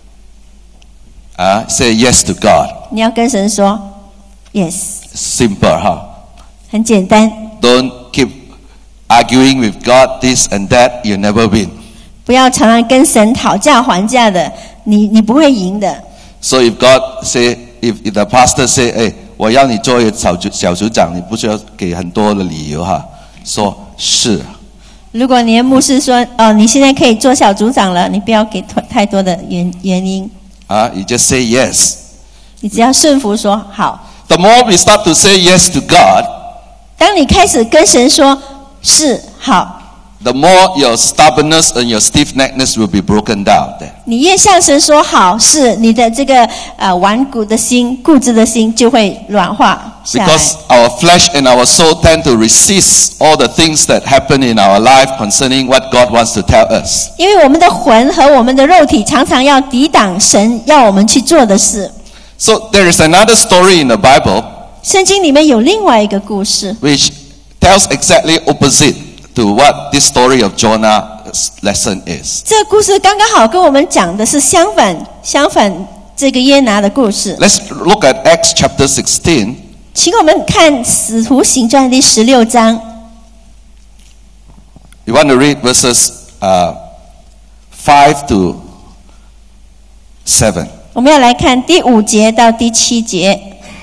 [SPEAKER 1] ，say yes to God.
[SPEAKER 2] 你要跟神说 yes，
[SPEAKER 1] Simple 哈，
[SPEAKER 2] 很简单。
[SPEAKER 1] Don't keep arguing with God this and that. You never win.
[SPEAKER 2] 不要常常跟神讨价还价的，你不会赢的。
[SPEAKER 1] So if God say, if the pastor say, 哎，我要你做一个小组长，你不需要给很多的理由哈，说是。
[SPEAKER 2] 如果你的牧师说，你现在可以做小组长了，你不要给太多的原因。
[SPEAKER 1] You just say yes.
[SPEAKER 2] 你只要顺服说好。
[SPEAKER 1] The more we start to say yes to God,
[SPEAKER 2] 当你开始跟神说是好，
[SPEAKER 1] the more your stubbornness and your stiff-neckedness will be broken down.
[SPEAKER 2] 你越向神说好，是你的这个顽固的心、固执的心就会软化下来。
[SPEAKER 1] Because our flesh and our soul tend to resist all the things that happen in our life concerning what God wants to tell us.
[SPEAKER 2] 因为我们的魂和我们的肉体常常要抵挡神要我们去做的事。
[SPEAKER 1] So there is another story in the Bible
[SPEAKER 2] 圣经里面有另外一个故事，
[SPEAKER 1] which tells exactly opposite to what this story of Jonah's lesson is.
[SPEAKER 2] 这个故事刚刚好跟我们讲的是相反这个约拿的故事。
[SPEAKER 1] Let's look at Acts chapter 16.
[SPEAKER 2] 请我们看使徒行传第16章。
[SPEAKER 1] You want to read verses 5 to 7.
[SPEAKER 2] 我们要来看第5节到第7节。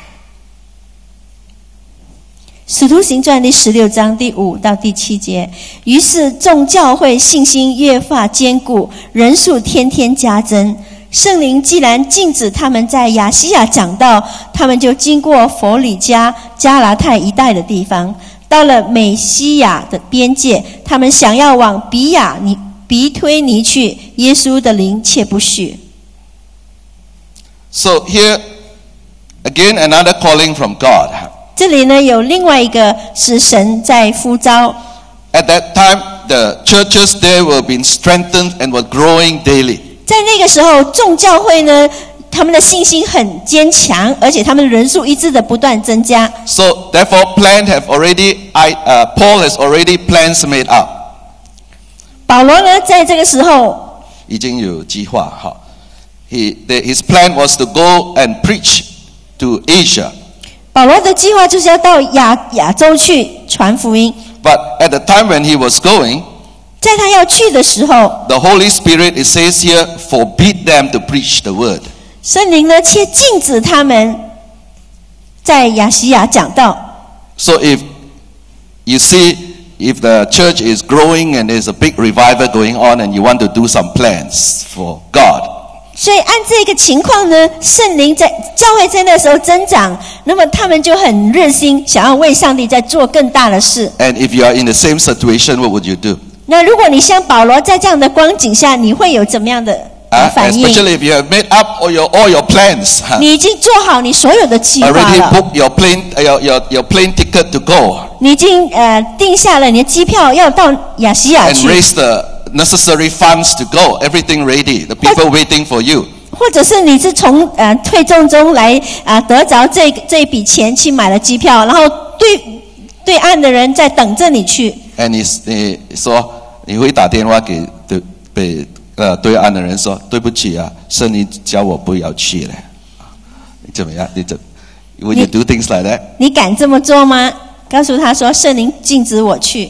[SPEAKER 2] 使徒行传第16章第5到第7节。于是众教会信心越发坚固，人数天天加增。圣灵既然禁止他们在亚细亚讲道，他们就经过弗里加、加拉太一带的地方，到了美西亚的边界，他们想要往比推尼去，耶稣的灵却不许。
[SPEAKER 1] So here again another calling from God.
[SPEAKER 2] 这里呢有另外一个是神在呼召。
[SPEAKER 1] At that time, the churches there were being strengthened and were growing daily.
[SPEAKER 2] 在那个时候，众教会呢，他们的信心很坚强，而且他们的人数一直的不断增加。
[SPEAKER 1] So therefore, Paul has already plans made up.
[SPEAKER 2] 保罗呢，在这个时候
[SPEAKER 1] 已经有计划哈。His plan was to go and preach to Asia.
[SPEAKER 2] 保罗的计划就是要到亚洲去传福音。
[SPEAKER 1] But at the time when he was going,
[SPEAKER 2] 在他要去的时候，
[SPEAKER 1] the Holy Spirit, it says here, forbid them to preach the word.
[SPEAKER 2] 圣灵呢，却禁止他们在亚细亚讲道。
[SPEAKER 1] So if you see, if the church is growing and there's a big revival going on and you want to do some plans for God,
[SPEAKER 2] 所以按这个情况呢，圣灵在教会在那时候增长，那么他们就很热心，想要为上帝在做更大的事。
[SPEAKER 1] and if you are in the same situation, what would you do?
[SPEAKER 2] 那如果你像保罗在这样的光景下，你会有怎么样的反应？
[SPEAKER 1] Especially if you have made up all your plans.
[SPEAKER 2] 你已经做好你所有的计划
[SPEAKER 1] Already
[SPEAKER 2] 了，
[SPEAKER 1] booked your plane ticket to go
[SPEAKER 2] 你已经订下了你的机票要到亚细亚
[SPEAKER 1] and
[SPEAKER 2] 去，
[SPEAKER 1] raise the necessary funds to go. Everything ready. The people waiting for you.
[SPEAKER 2] 或者是你是从退众中来得着这一笔钱去买了机票，然后对岸的人在等着你去。
[SPEAKER 1] And 你说你会打电话给对岸的人说对不起啊，圣灵叫我不要去了。你怎么样？Would you do things like that?
[SPEAKER 2] 你敢这么做吗？告诉他说圣灵禁止我去。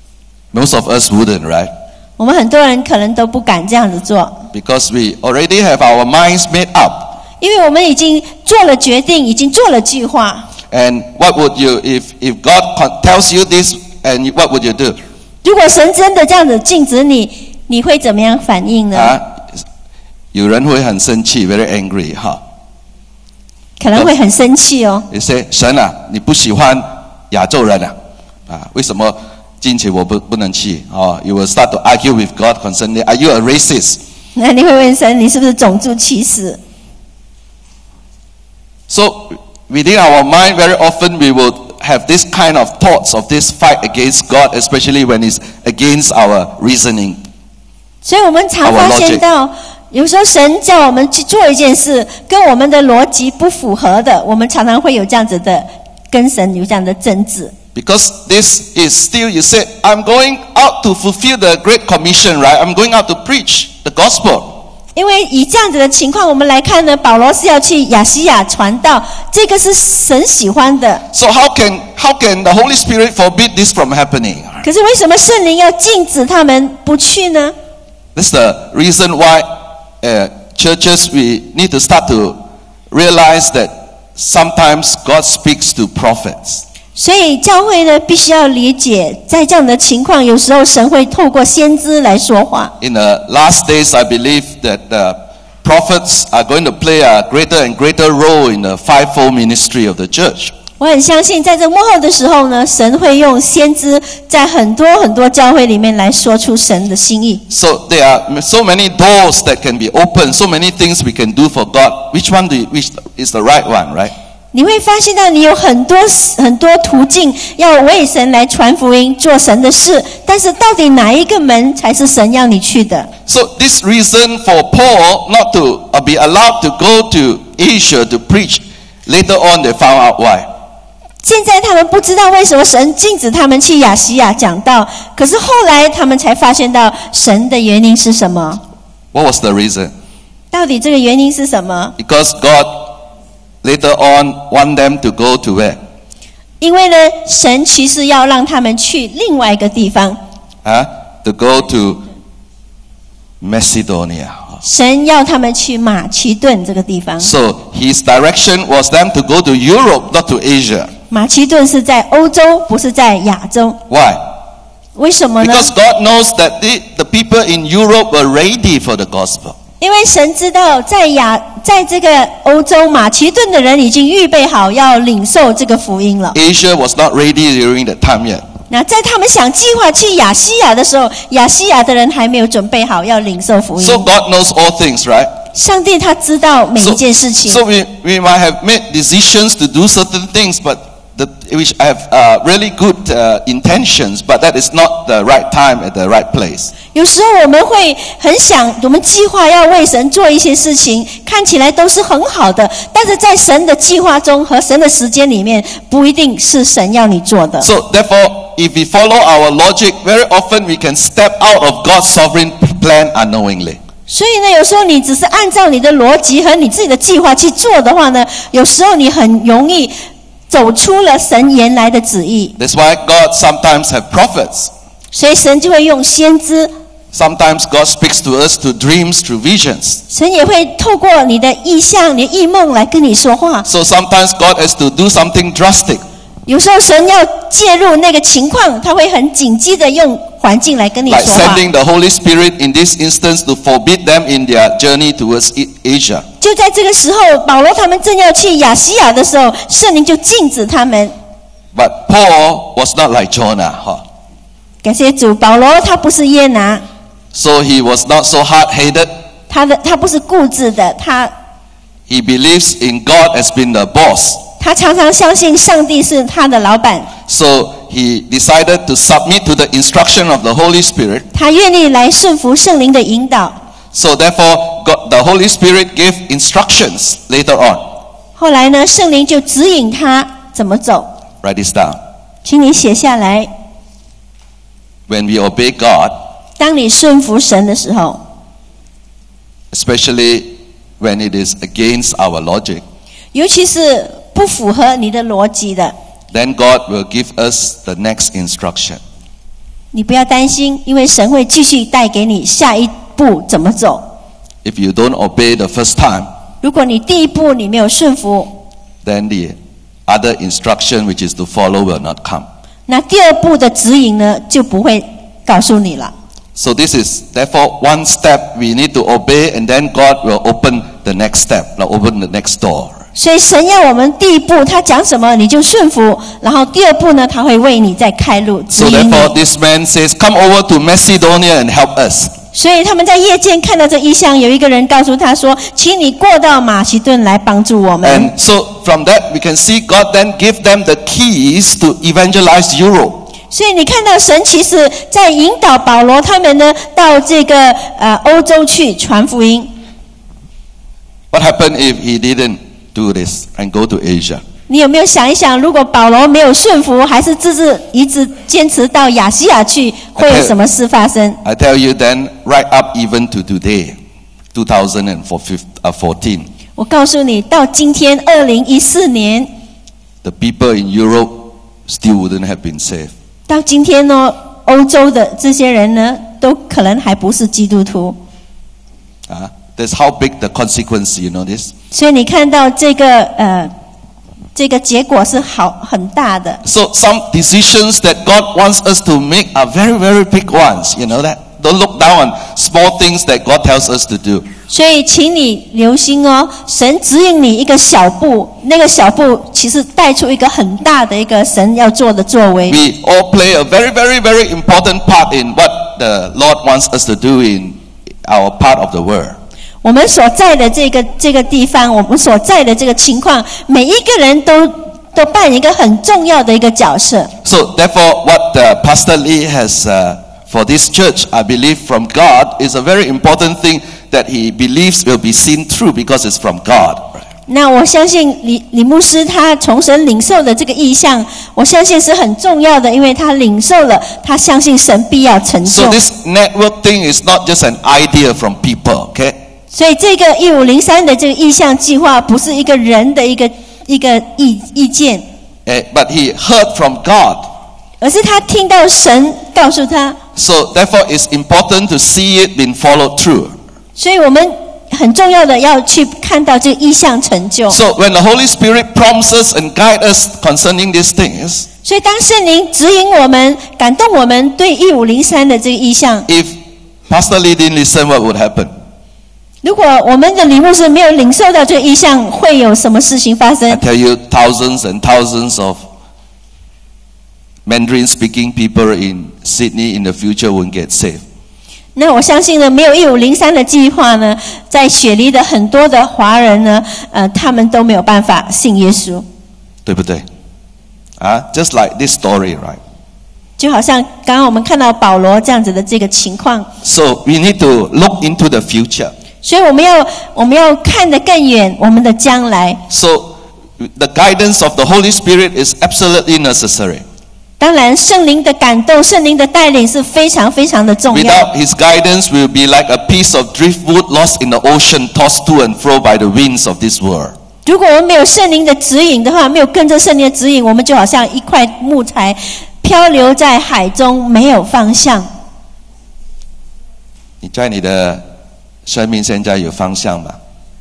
[SPEAKER 1] Most of us wouldn't, right?
[SPEAKER 2] 我们很多人可能都不敢这样子做，
[SPEAKER 1] Because we already have our minds made up.
[SPEAKER 2] 因为我们已经做了决定，已经做了计划。
[SPEAKER 1] And what would you, if God tells you this, and what would you do?
[SPEAKER 2] 如果神真的这样子禁止你，你会怎么样反应呢？
[SPEAKER 1] 有人会很生气 ，very angry 哈。
[SPEAKER 2] 可能会很生气哦。
[SPEAKER 1] 你说神啊，你不喜欢亚洲人啊？为什么今天我不能去？You will start to argue with God concerning, are you a racist?
[SPEAKER 2] 那你会问神，你是不是种族歧视？
[SPEAKER 1] So within our mind, very often we will have this kind of thoughts of this fight against God, especially when it's against our reasoning.
[SPEAKER 2] 所以我们常发现到，有时候神叫我们去做一件事，跟我们的逻辑不符合的，我们常常会有这样子的跟神有这样的争执。
[SPEAKER 1] Because this is still, you said, I'm going out to fulfill the Great Commission, right? I'm going out to preach the gospel.
[SPEAKER 2] 因为以这样子的情况，我们来看呢，保罗是要去亚细亚传道，这个是神喜欢的。
[SPEAKER 1] So how can the Holy Spirit forbid this from happening?
[SPEAKER 2] 可是为什么圣灵要禁止他们不去呢？
[SPEAKER 1] That's the reason why churches, we need to start to realize that sometimes God speaks to prophets.
[SPEAKER 2] 所以教会呢，必须要理解，在这样的情况，有时候神会透过先知来说话。
[SPEAKER 1] In the last days, I believe that prophets are going to play a greater and greater role in the fivefold ministry of the church.
[SPEAKER 2] 我很相信，在这末后的时候呢，神会用先知在很多教会里面来说出神的心意。
[SPEAKER 1] So there are so many doors that can be opened, so many things we can do for God. Which is the right one, right?
[SPEAKER 2] 你会发现到你有很多途径要为神来传福音，做神的事，但是到底哪一个门才是神要你去的？
[SPEAKER 1] So this reason for Paul not to be allowed to go to Asia to preach, later on they found out why.
[SPEAKER 2] 现在他们不知道为什么神禁止他们去亚细亚讲道，可是后来他们才发现到神的原因是什么？
[SPEAKER 1] What was the reason?
[SPEAKER 2] 到底这个原因是什么？
[SPEAKER 1] Because God later on want them to go to where?
[SPEAKER 2] 因为呢，神其实要让他们去另外一个地方。
[SPEAKER 1] To go to Macedonia.
[SPEAKER 2] 神要他们去马其顿这个地方。
[SPEAKER 1] So his direction was them to go to Europe, not to Asia.
[SPEAKER 2] 马其顿是在欧洲，不是在亚洲。
[SPEAKER 1] Why?
[SPEAKER 2] 为什么呢？
[SPEAKER 1] Because God knows that the people in Europe were ready for the gospel.
[SPEAKER 2] 因为神知道在这个欧洲马其顿的人已经预备好要领受这个福音了。
[SPEAKER 1] Asia was not ready during that time yet.
[SPEAKER 2] 那在他们想计划去亚细亚的时候，亚细亚的人还没有准备好要领受福音。
[SPEAKER 1] So God knows all things, right?
[SPEAKER 2] 上帝他知道每一件事情。
[SPEAKER 1] So we might have made decisions to do certain things, but which have really good intentions, but that is not the right time at the right place.
[SPEAKER 2] 有时候我们会很想，我们计划要为神做一些事情，看起来都是很好的，但是在神的计划中和神的时间里面，不一定是神要你做的。
[SPEAKER 1] So therefore, if we follow our logic, very often we can step out of God's sovereign plan unknowingly.
[SPEAKER 2] 所以呢，有时候你只是按照你的逻辑和你自己的计划去做的话呢，有时候你很容易走出了神原来的旨意。
[SPEAKER 1] That's why God sometimes have prophets.
[SPEAKER 2] 所以神就会用先知。
[SPEAKER 1] Sometimes God speaks to us through dreams, through visions.
[SPEAKER 2] 神也会透过你的意象、你的异梦来跟你说话。
[SPEAKER 1] So sometimes God has to do something drastic.
[SPEAKER 2] 有时候神要介入那个情况，他会很紧急的用环境来跟你
[SPEAKER 1] Like
[SPEAKER 2] 说话。
[SPEAKER 1] sending the Holy Spirit in this instance to forbid them in their journey towards Asia.
[SPEAKER 2] 就在这个时候，保罗他们正要去亚细亚的时候，圣灵就禁止他们。
[SPEAKER 1] But Paul was not like Jonah.
[SPEAKER 2] 感谢主，保罗他不是耶拿，
[SPEAKER 1] So he was not so hard-headed.
[SPEAKER 2] 他不是固执的，
[SPEAKER 1] He believes in God as being the boss.
[SPEAKER 2] 他常常相信上帝是他的老板。
[SPEAKER 1] So he decided to submit to the instruction of the Holy Spirit.
[SPEAKER 2] 他愿意来顺服圣灵的引导。
[SPEAKER 1] So therefore, the Holy Spirit gave instructions later on.
[SPEAKER 2] 后来呢，圣灵就指引他怎么走。
[SPEAKER 1] Write this down.
[SPEAKER 2] 请你写下来。
[SPEAKER 1] When we obey God,
[SPEAKER 2] 当你顺服神的时候，
[SPEAKER 1] especially when it is against our logic,
[SPEAKER 2] 尤其是不符合你的逻辑的，
[SPEAKER 1] then God will give us the next instruction.
[SPEAKER 2] 你不要担心，因为神会继续带给你下一步怎么走。
[SPEAKER 1] If you don't obey the first time,
[SPEAKER 2] 如果你第一步你没有顺服，
[SPEAKER 1] then the other instruction which is to follow will not come.
[SPEAKER 2] 那第二步的指引呢，就不会告诉你了。
[SPEAKER 1] So this is therefore one step we need to obey, and then God will open the next step, open the next door.
[SPEAKER 2] 所以神要我们第一步他讲什么你就顺服，然后第二步呢他会为你再开路指
[SPEAKER 1] So
[SPEAKER 2] 引你。
[SPEAKER 1] therefore this man says, come over to Macedonia and help us.
[SPEAKER 2] 所以他们在夜间看到这异象，有一个人告诉他说，请你过到马其顿来帮助我们。
[SPEAKER 1] And so from that we can see God then give them the keys to evangelize Europe.
[SPEAKER 2] 所以你看到神其实在引导保罗他们呢到这个欧洲去传福音。
[SPEAKER 1] What happened if he didn't do this and go to Asia?
[SPEAKER 2] 你有没有想一想，如果保罗没有顺服，还是一直坚持到亚细亚去，会有什么事发生？
[SPEAKER 1] I tell you then, right up even to today, 2014,
[SPEAKER 2] 我告诉你，到今天2014年，
[SPEAKER 1] the people in Europe still wouldn't have been saved.
[SPEAKER 2] 到今天呢，欧洲的这些人呢，都可能还不是基督徒。
[SPEAKER 1] That's how big the consequence, you know this?
[SPEAKER 2] 所以你看到这个结果是很大的。
[SPEAKER 1] So some decisions that God wants us to make are very, very big ones. You know that? Don't look down on small things that God tells us to do.
[SPEAKER 2] 所以请你留心哦，神指引你一个小步，那个小步其实带出一个很大的一个神要做的作为。
[SPEAKER 1] We all play a very, very, very important part in what the Lord wants us to do in our part of the world.
[SPEAKER 2] 我们所在的这个地方，我们所在的这个情况，每一个人都扮演一个很重要的一个角色。
[SPEAKER 1] So therefore, what Pastor Lee has for this church, I believe from God, is a very important thing that he believes will be seen through because it's from God.
[SPEAKER 2] 那我相信李牧师他从神领受的这个意向，我相信是很重要的，因为他领受了，他相信神必要成就。
[SPEAKER 1] So this network thing is not just an idea from people, okay?
[SPEAKER 2] 所以这个1503的这个意向计划，不是一个人的一个意见，
[SPEAKER 1] But he heard from God.
[SPEAKER 2] 而是他听到神告诉他。
[SPEAKER 1] So therefore, it's important to see it being followed through.
[SPEAKER 2] 所以我们很重要的要去看到这个意向成就。
[SPEAKER 1] So when the Holy Spirit prompts us and guides us concerning these things,
[SPEAKER 2] 所以当圣灵指引我们、感动我们对1503的这个意向，
[SPEAKER 1] if Pastor Lee didn't listen, what would happen?
[SPEAKER 2] 如果我们的李牧师没有领受到这个意向，会有什么事情发
[SPEAKER 1] I
[SPEAKER 2] 生？
[SPEAKER 1] tell you, thousands and thousands of Mandarin-speaking people in Sydney in the future won't get saved.
[SPEAKER 2] 那我相信呢，没有1503的计划呢，在雪梨的很多的华人呢，他们都没有办法信耶稣。
[SPEAKER 1] 对不对？ Just like this story, right?
[SPEAKER 2] 就好像刚刚我们看到保罗这样子的这个情况，
[SPEAKER 1] So we need to look into the future.
[SPEAKER 2] 所以我们要看得更远，我们的将来。
[SPEAKER 1] So the guidance of the Holy Spirit is absolutely necessary.
[SPEAKER 2] 当然，圣灵的感动、圣灵的带领是非常非常的重要。
[SPEAKER 1] Without His guidance, we'll be like a piece of driftwood lost in the ocean, tossed to and fro by the winds of this world.
[SPEAKER 2] 如果我们没有圣灵的指引的话，没有跟着圣灵的指引，我们就好像一块木材漂流在海中，没有方向。
[SPEAKER 1] 你在你的生命现在有方向吗？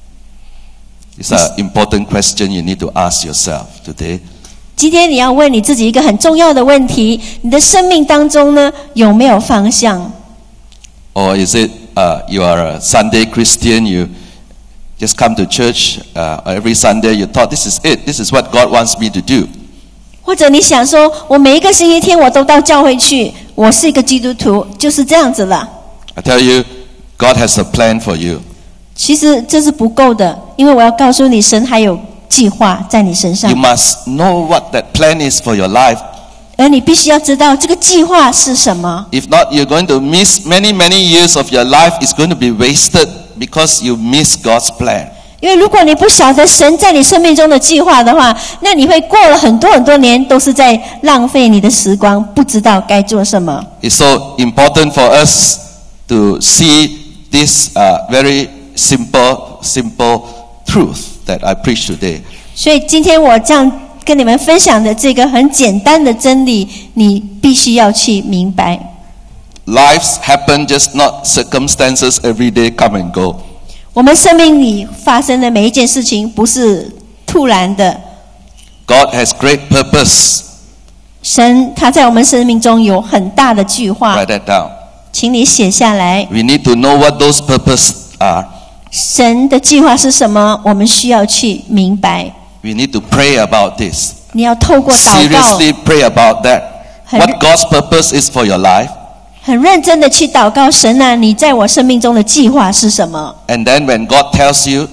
[SPEAKER 1] It's an important question you need to ask yourself today.
[SPEAKER 2] 今天你要问你自己一个很重要的问题：你的生命当中呢，有没有方向？
[SPEAKER 1] Or is it you are a Sunday Christian, you just come to church every Sunday, you thought this is it, this is what God wants me to do.
[SPEAKER 2] 或者你想说，我每一个星期天我都到教会去，我是一个基督徒，就是这样子了。
[SPEAKER 1] I tell you, God has a plan for you.
[SPEAKER 2] 其实这是不够的，因为我要告诉你，神还有计划在你身上
[SPEAKER 1] You，must know what that plan is for your life.
[SPEAKER 2] 而你必须要知道这个计划是什么。
[SPEAKER 1] If not, you're going to miss many, many years of your life. It's going to be wasted because you miss God's plan.
[SPEAKER 2] 因为如果你不晓得神在你生命中的计划的话，那你会过了很多很多年都是在浪费你的时光，不知道该做什么。
[SPEAKER 1] It's so important for us to see this very simple truth that I preach today.
[SPEAKER 2] 所以今天我这样跟你们分享的这个很简单的真理，你必须要去明白。
[SPEAKER 1] Lives happen, just not circumstances every day come and go.
[SPEAKER 2] 我们生命里发生的每一件事情不是突然的，
[SPEAKER 1] God has great purpose.
[SPEAKER 2] 神他在我们生命中有很大的计划，
[SPEAKER 1] Write that down.
[SPEAKER 2] 请你写下来。
[SPEAKER 1] We need to know what those purposes are.
[SPEAKER 2] 神的计划是什么？我们需要去明白。
[SPEAKER 1] We need to pray about this.
[SPEAKER 2] 你要透过祷告，
[SPEAKER 1] Seriously pray about that. What God's purpose is for your life.
[SPEAKER 2] 很认真的去祷告，神啊，你在我生命中的计划是什么？
[SPEAKER 1] And then when God tells you,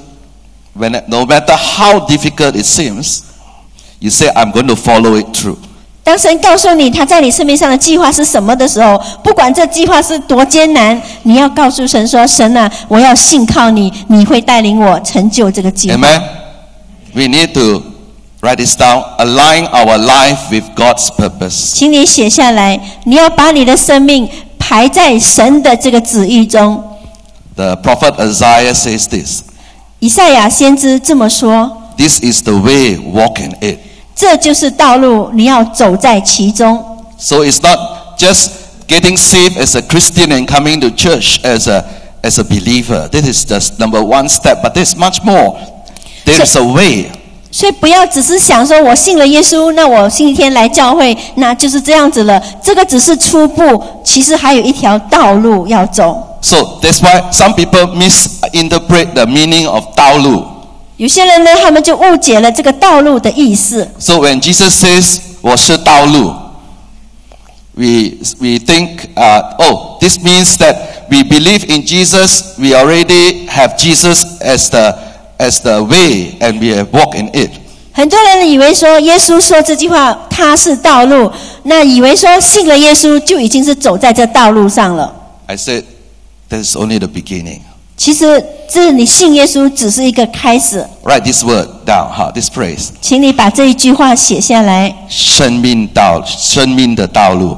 [SPEAKER 1] no matter how difficult it seems, you say, I'm going to follow it through.
[SPEAKER 2] 当神告诉你他在你生命上的计划是什么的时候，不管这计划是多艰难，你要告诉神说：神啊，我要信靠你，你会带领我成就这个计划。
[SPEAKER 1] Amen? We need to Write this down. Align our life with God's purpose.
[SPEAKER 2] 请你写下来，你要把你的生命排在神的这个旨意中。
[SPEAKER 1] The prophet Isaiah says this.
[SPEAKER 2] 以赛亚先知这么说
[SPEAKER 1] This is the way, walk in it.
[SPEAKER 2] 这就是道路，你要走在其中。
[SPEAKER 1] So it's not just getting saved as a Christian and coming to church as a believer. This is just number one step, but there's much more. There is a way.
[SPEAKER 2] 所以不要只是想说我信了耶稣，那我星期天来教会，那就是这样子了。这个只是初步，其实还有一条道路要走。
[SPEAKER 1] So that's why some people misinterpret the meaning of 道路。
[SPEAKER 2] 有些人呢，他们就误解了这个道路的意思。
[SPEAKER 1] So when Jesus says 我是道路 we think, this means that we believe in Jesus, we already have Jesus as the way and we have walked in it.
[SPEAKER 2] 很多人以为说耶稣说这句话他是道路，那以为说信了耶稣就已经是走在这道路上了。
[SPEAKER 1] I said, that's only the beginning.
[SPEAKER 2] 其实这你信耶稣只是一个开始。
[SPEAKER 1] Write this word down, this phrase.
[SPEAKER 2] 请你把这一句话写下来。
[SPEAKER 1] 生命的道路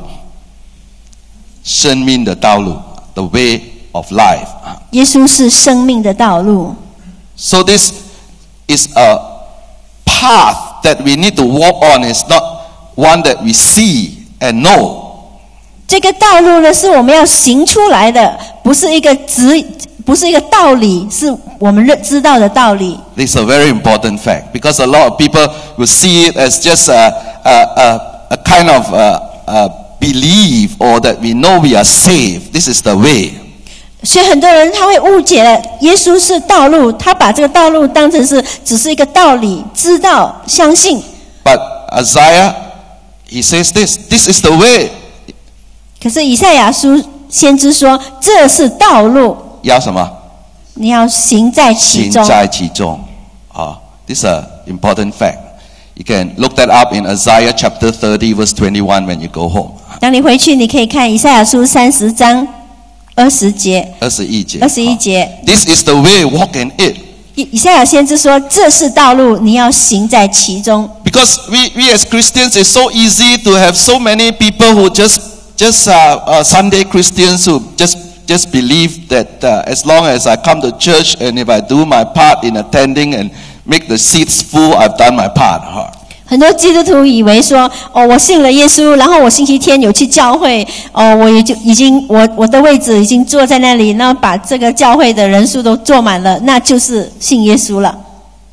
[SPEAKER 1] the way of life.
[SPEAKER 2] 耶稣是生命的道路。
[SPEAKER 1] So this is a path that we need to walk on. It's not one that we see and know.
[SPEAKER 2] 这个道路呢，是我们要行出来的，不是一个道理，是我们知道的道理。
[SPEAKER 1] This is a very important fact because a lot of people will see it as just a kind of belief or that we know we are saved. This is the way.
[SPEAKER 2] 所以很多人他会误解了耶稣是道路，他把这个道路当成是只是一个道理，知道相信。
[SPEAKER 1] But Isaiah, he says this is the way.
[SPEAKER 2] 可是以赛亚书先知说这是道路，
[SPEAKER 1] 要什么？
[SPEAKER 2] 你要行在其中。
[SPEAKER 1] 行在其中。This is an important fact. You can look that up in Isaiah chapter 30 verse 21 when you go home.
[SPEAKER 2] 当你回去，你可以看以赛亚书30章20节。21节。
[SPEAKER 1] This is the way, walk in it.
[SPEAKER 2] 以赛亚先知说这是道路，你要行在其中。
[SPEAKER 1] Because we as Christians, it's so easy to have so many people who just Sunday Christians who just believe that as long as I come to church and if I do my part in attending and make the seats full, I've done my part.
[SPEAKER 2] 很多基督徒以为说，我信了耶稣，然后我星期天有去教会，我也就已经我的位置已经坐在那里，然后把这个教会的人数都坐满了，那就是信耶稣了。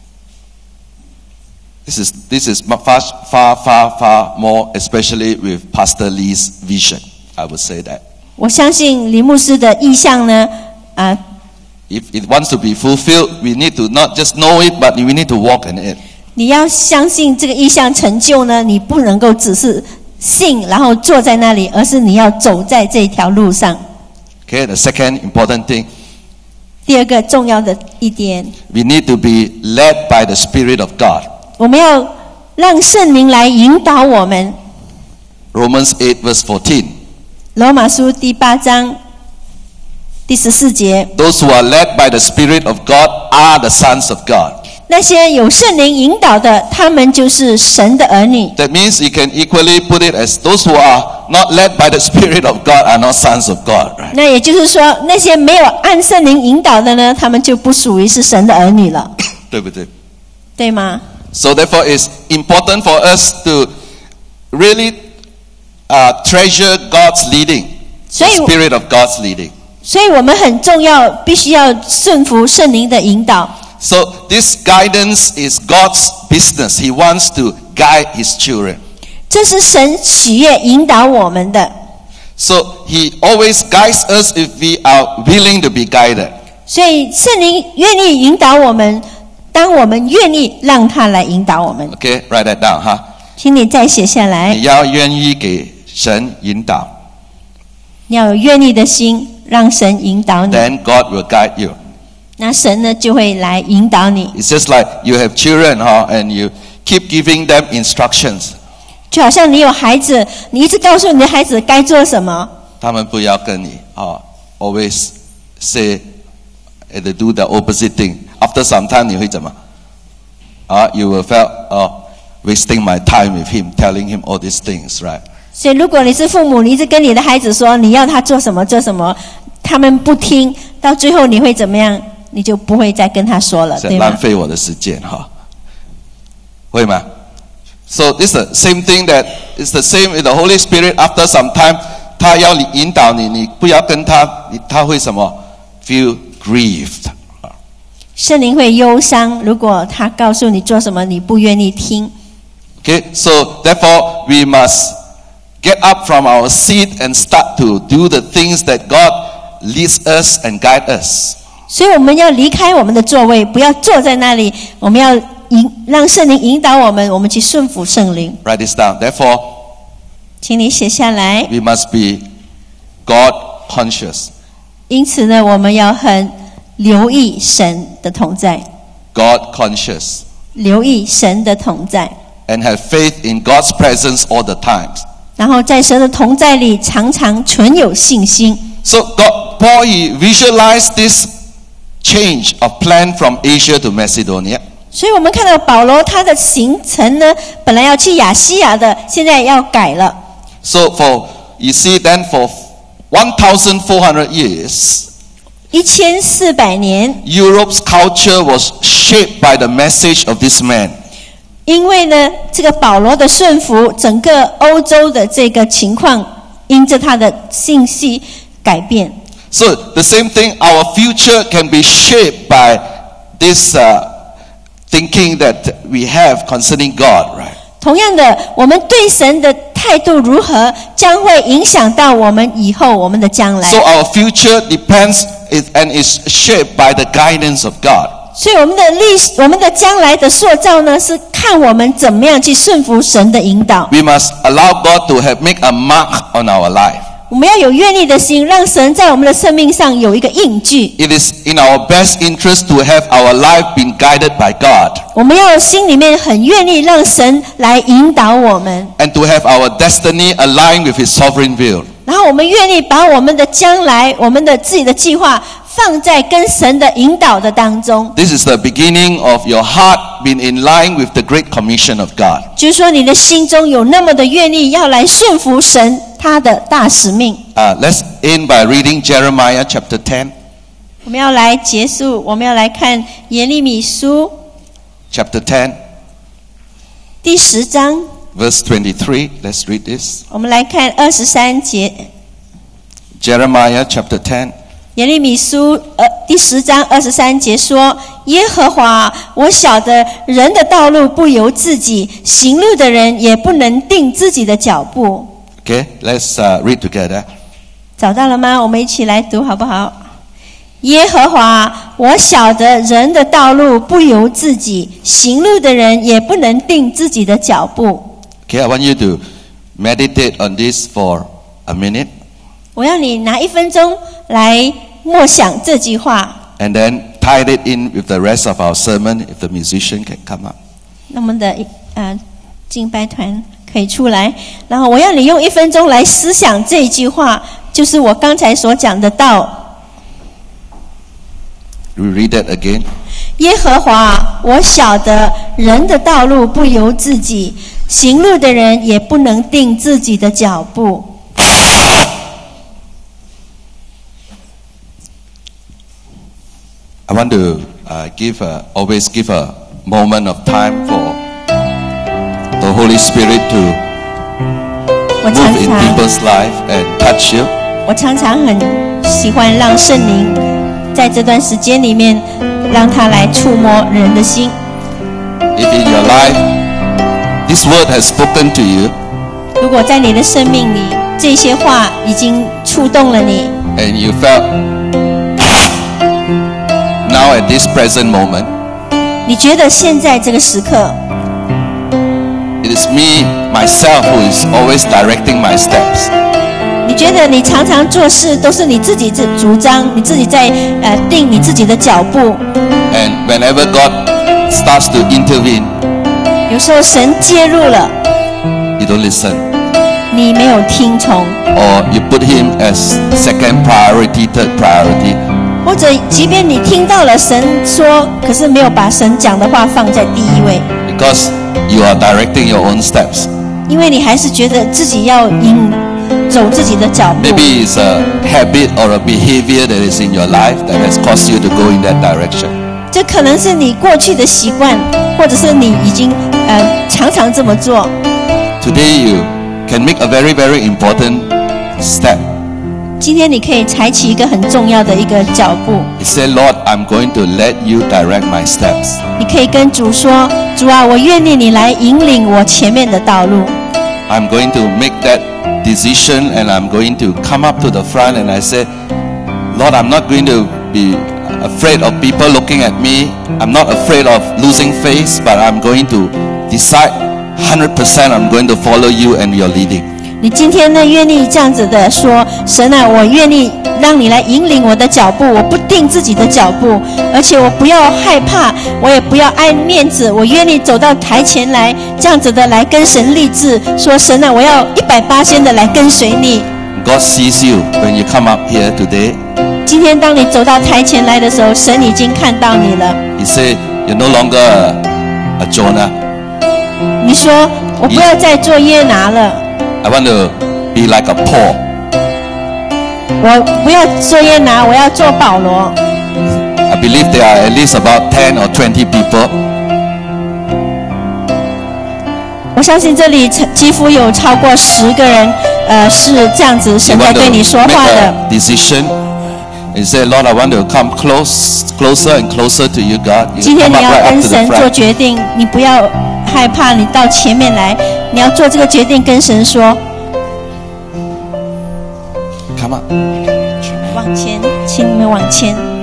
[SPEAKER 1] This is far more, especially with Pastor Lee's vision. I would say that.
[SPEAKER 2] 我相信李牧师的意向呢，
[SPEAKER 1] If it wants to be fulfilled, we need to not just know it, but we need to walk in it.
[SPEAKER 2] 你要相信这个意向成就呢，你不能够只是信，然后坐在那里，而是你要走在这条路上。
[SPEAKER 1] Okay, the second important thing.
[SPEAKER 2] 第二个重要的一点
[SPEAKER 1] We need to be led by the Spirit of God.
[SPEAKER 2] 我们要让圣灵来引导我们。
[SPEAKER 1] Romans 8 verse 14.
[SPEAKER 2] 罗马书第8章第14节。
[SPEAKER 1] Those who are led by the Spirit of God are the sons of God.
[SPEAKER 2] 那些有圣灵引导的，他们就是神的儿女。
[SPEAKER 1] That means you can equally put it as those who are not led by the Spirit of God are not sons of God. Right?
[SPEAKER 2] 那也就是说，那些没有按圣灵引导的呢，他们就不属于是神的儿女了，
[SPEAKER 1] 对不对？
[SPEAKER 2] 对吗？
[SPEAKER 1] So therefore, it's important for us to really treasure God's leading, the Spirit of God's leading.
[SPEAKER 2] 所以我们很重要，必须要顺服圣灵的引导。
[SPEAKER 1] So this guidance is God's business. He wants to guide His children.
[SPEAKER 2] 这是神喜悦引导我们的。
[SPEAKER 1] So He always guides us if we are willing to be guided.
[SPEAKER 2] 所以圣灵愿意引导我们，当我们愿意让他来引导我们。
[SPEAKER 1] Okay, write that down,
[SPEAKER 2] 请你再写下来。
[SPEAKER 1] 你要愿意给神引导。
[SPEAKER 2] 你要有愿意的心，让神引导你。
[SPEAKER 1] Then God will guide you.
[SPEAKER 2] 那神呢就会来引导你。
[SPEAKER 1] It's just like you have children, and you keep giving them instructions.
[SPEAKER 2] 就好像你有孩子，你一直告诉你的孩子该做什么，
[SPEAKER 1] 他们不要跟你always say they do the opposite thing. After some time, 你会怎么？You will feel wasting my time with him, telling him all these things, right?
[SPEAKER 2] 所以如果你是父母，你一直跟你的孩子说你要他做什么做什么，他们不听，到最后你会怎么样？你就不会再跟他说了，对吗？
[SPEAKER 1] 浪费我的时间哈，会吗？ So this is the same thing that is the same with the Holy Spirit. After some time, 他要你引导你，你不要跟他，他会什么 ？Feel grieved.
[SPEAKER 2] 圣灵会忧伤，如果他告诉你做什么，你不愿意听。
[SPEAKER 1] Okay, so therefore we must get up from our seat and start to do the things that God leads us and guide us.
[SPEAKER 2] 所以我们要离开我们的座位，不要坐在那里，我们要让圣灵引导我们，我们去顺服圣灵。
[SPEAKER 1] Write this down. Therefore,
[SPEAKER 2] 请你写下来。
[SPEAKER 1] we must be God conscious.
[SPEAKER 2] 因此呢，我们要很留意神的同在，
[SPEAKER 1] God conscious.
[SPEAKER 2] 留意神的同在，
[SPEAKER 1] And have faith in God's presence all the times.
[SPEAKER 2] 然后在神的同在里常常存有信心。
[SPEAKER 1] So Paul, he visualized this change of plan from Asia to Macedonia.
[SPEAKER 2] 所以我们看到保罗他的行程呢，本来要去亚细亚的，现在要改了。
[SPEAKER 1] So you see then for 1,400 years,
[SPEAKER 2] 1400年，
[SPEAKER 1] Europe's culture was shaped by the message of this man.
[SPEAKER 2] 因为呢，这个保罗的顺服，整个欧洲的这个情况，因着他的信息改变。
[SPEAKER 1] So the same thing, our future can be shaped by this thinking that we have concerning God, right?
[SPEAKER 2] 同样的，我们对神的态度如何，将会影响到我们以后我们的将来。
[SPEAKER 1] So our future depends and is shaped by the guidance of God.
[SPEAKER 2] 所以我们的将来的塑造呢，是看我们怎么样去顺服神的引导。
[SPEAKER 1] We must allow God to make a mark on our life.
[SPEAKER 2] 我们要有愿力的心，让神在我们的生命上有一个印记。
[SPEAKER 1] It is in our best interest to have our life being guided by God.
[SPEAKER 2] 我们要心里面很愿意让神来引导我们，
[SPEAKER 1] And to have our destiny aligned with His sovereign will.
[SPEAKER 2] 然后我们愿意把我们的将来、我们的自己的计划放在跟神的引导的当中。
[SPEAKER 1] This is the beginning of your heart being in line with the Great Commission of God.
[SPEAKER 2] 就是说，你的心中有那么的愿意要来顺服神他的大使命。
[SPEAKER 1] Let's end by reading Jeremiah chapter 10.
[SPEAKER 2] 我们要来结束，我们要来看耶利米书
[SPEAKER 1] Chapter 10,
[SPEAKER 2] 第10章，
[SPEAKER 1] verse 23. Let's read this.
[SPEAKER 2] 我们来看23节。
[SPEAKER 1] Jeremiah chapter 10.
[SPEAKER 2] 耶利米书第10章23节说：耶和华，我晓得人的道路不由自己，行路的人也不能定自己的脚步。
[SPEAKER 1] Okay, let's read together.
[SPEAKER 2] 找到了吗？我们一起来读好不好？耶和华，我晓得人的道路不由自己，行路的人也不能定自己的脚步。
[SPEAKER 1] Okay, I want you to meditate on this for a minute.
[SPEAKER 2] 我要你拿1分钟来默想这句话。
[SPEAKER 1] And then tie it in with the rest of our sermon if the musician can come up.
[SPEAKER 2] 那我们的敬拜团可以出来，然后我要你用1分钟来思想这一句话，就是我刚才所讲的道。
[SPEAKER 1] We read that again.
[SPEAKER 2] 耶和华，我晓得人的道路不由自己，行路的人也不能定自己的脚步。
[SPEAKER 1] I want to always give a moment of time for the Holy Spirit to
[SPEAKER 2] 我常
[SPEAKER 1] move in
[SPEAKER 2] 常
[SPEAKER 1] people's life and touch you.
[SPEAKER 2] 我常常很喜欢让圣灵在这段时间里面，让他来触摸人的心。
[SPEAKER 1] If in your life this word has spoken to you
[SPEAKER 2] 如果在你的生命里，这些话已经触动了你，
[SPEAKER 1] and you felt now at this present moment,
[SPEAKER 2] 你觉得现在这个时刻，
[SPEAKER 1] it is me, myself, who is always directing my steps.
[SPEAKER 2] 你觉得你常常做事都是你自己主张，你自己在定你自己的脚步。
[SPEAKER 1] And whenever God starts to intervene,
[SPEAKER 2] 有时候神介入了，
[SPEAKER 1] you don't listen.
[SPEAKER 2] 你没有听从，
[SPEAKER 1] Or you put him as second priority, third priority.
[SPEAKER 2] 或者即便你听到了神说，可是没有把神讲的话放在第一位，
[SPEAKER 1] because you are directing your own steps.
[SPEAKER 2] 因为你还是觉得自己要走自己的脚步。
[SPEAKER 1] Maybe it's a habit or a behavior that is in your life that has caused you to go in that direction.
[SPEAKER 2] 这可能是你过去的习惯，或者是你已经常常这么做。
[SPEAKER 1] Today you can make a very, very important step.
[SPEAKER 2] 今天你可以采取一个很重要的一个脚步，
[SPEAKER 1] You say, Lord, I'm going to let you direct my steps.
[SPEAKER 2] 你可以跟主说：“主啊，我愿意你来引领我前面的道路。
[SPEAKER 1] I'm going to make that decision and I'm going to come up to the front and I say, Lord, I'm not going to be afraid of people looking at me. I'm not afraid of losing face, but I'm going to decide 100% I'm going to follow you and your leading. ”
[SPEAKER 2] 你今天呢，愿意这样子的说：“神啊，我愿意让你来引领我的脚步，我不定自己的脚步，而且我不要害怕，我也不要爱面子，我愿意走到台前来，这样子的来跟神立志，说神啊，我要180%的来跟随你。”
[SPEAKER 1] God sees you when you come up here today.
[SPEAKER 2] 今天当你走到台前来的时候，神已经看到你了。
[SPEAKER 1] He said, you're no longer a Jonah.
[SPEAKER 2] 你说我不要再做约拿了，
[SPEAKER 1] I want to be like a Paul.
[SPEAKER 2] 我不要做约拿，我要做保罗。
[SPEAKER 1] I believe there are at least about 10 or 20 people.
[SPEAKER 2] 我相信这里几乎有超过10个人，是这样子，
[SPEAKER 1] You
[SPEAKER 2] 神在
[SPEAKER 1] want
[SPEAKER 2] 对你
[SPEAKER 1] to
[SPEAKER 2] 说
[SPEAKER 1] make
[SPEAKER 2] 话的。
[SPEAKER 1] a decision. You say, Lord, I want to come closer and closer to you, God. You
[SPEAKER 2] 今天
[SPEAKER 1] come
[SPEAKER 2] 你
[SPEAKER 1] up
[SPEAKER 2] 要
[SPEAKER 1] right
[SPEAKER 2] 跟
[SPEAKER 1] up to the
[SPEAKER 2] 神做
[SPEAKER 1] front.
[SPEAKER 2] 决定，你不要害怕，你到前面来，你要做这个决定，跟神说，
[SPEAKER 1] Come up.
[SPEAKER 2] 往前，请你们往前。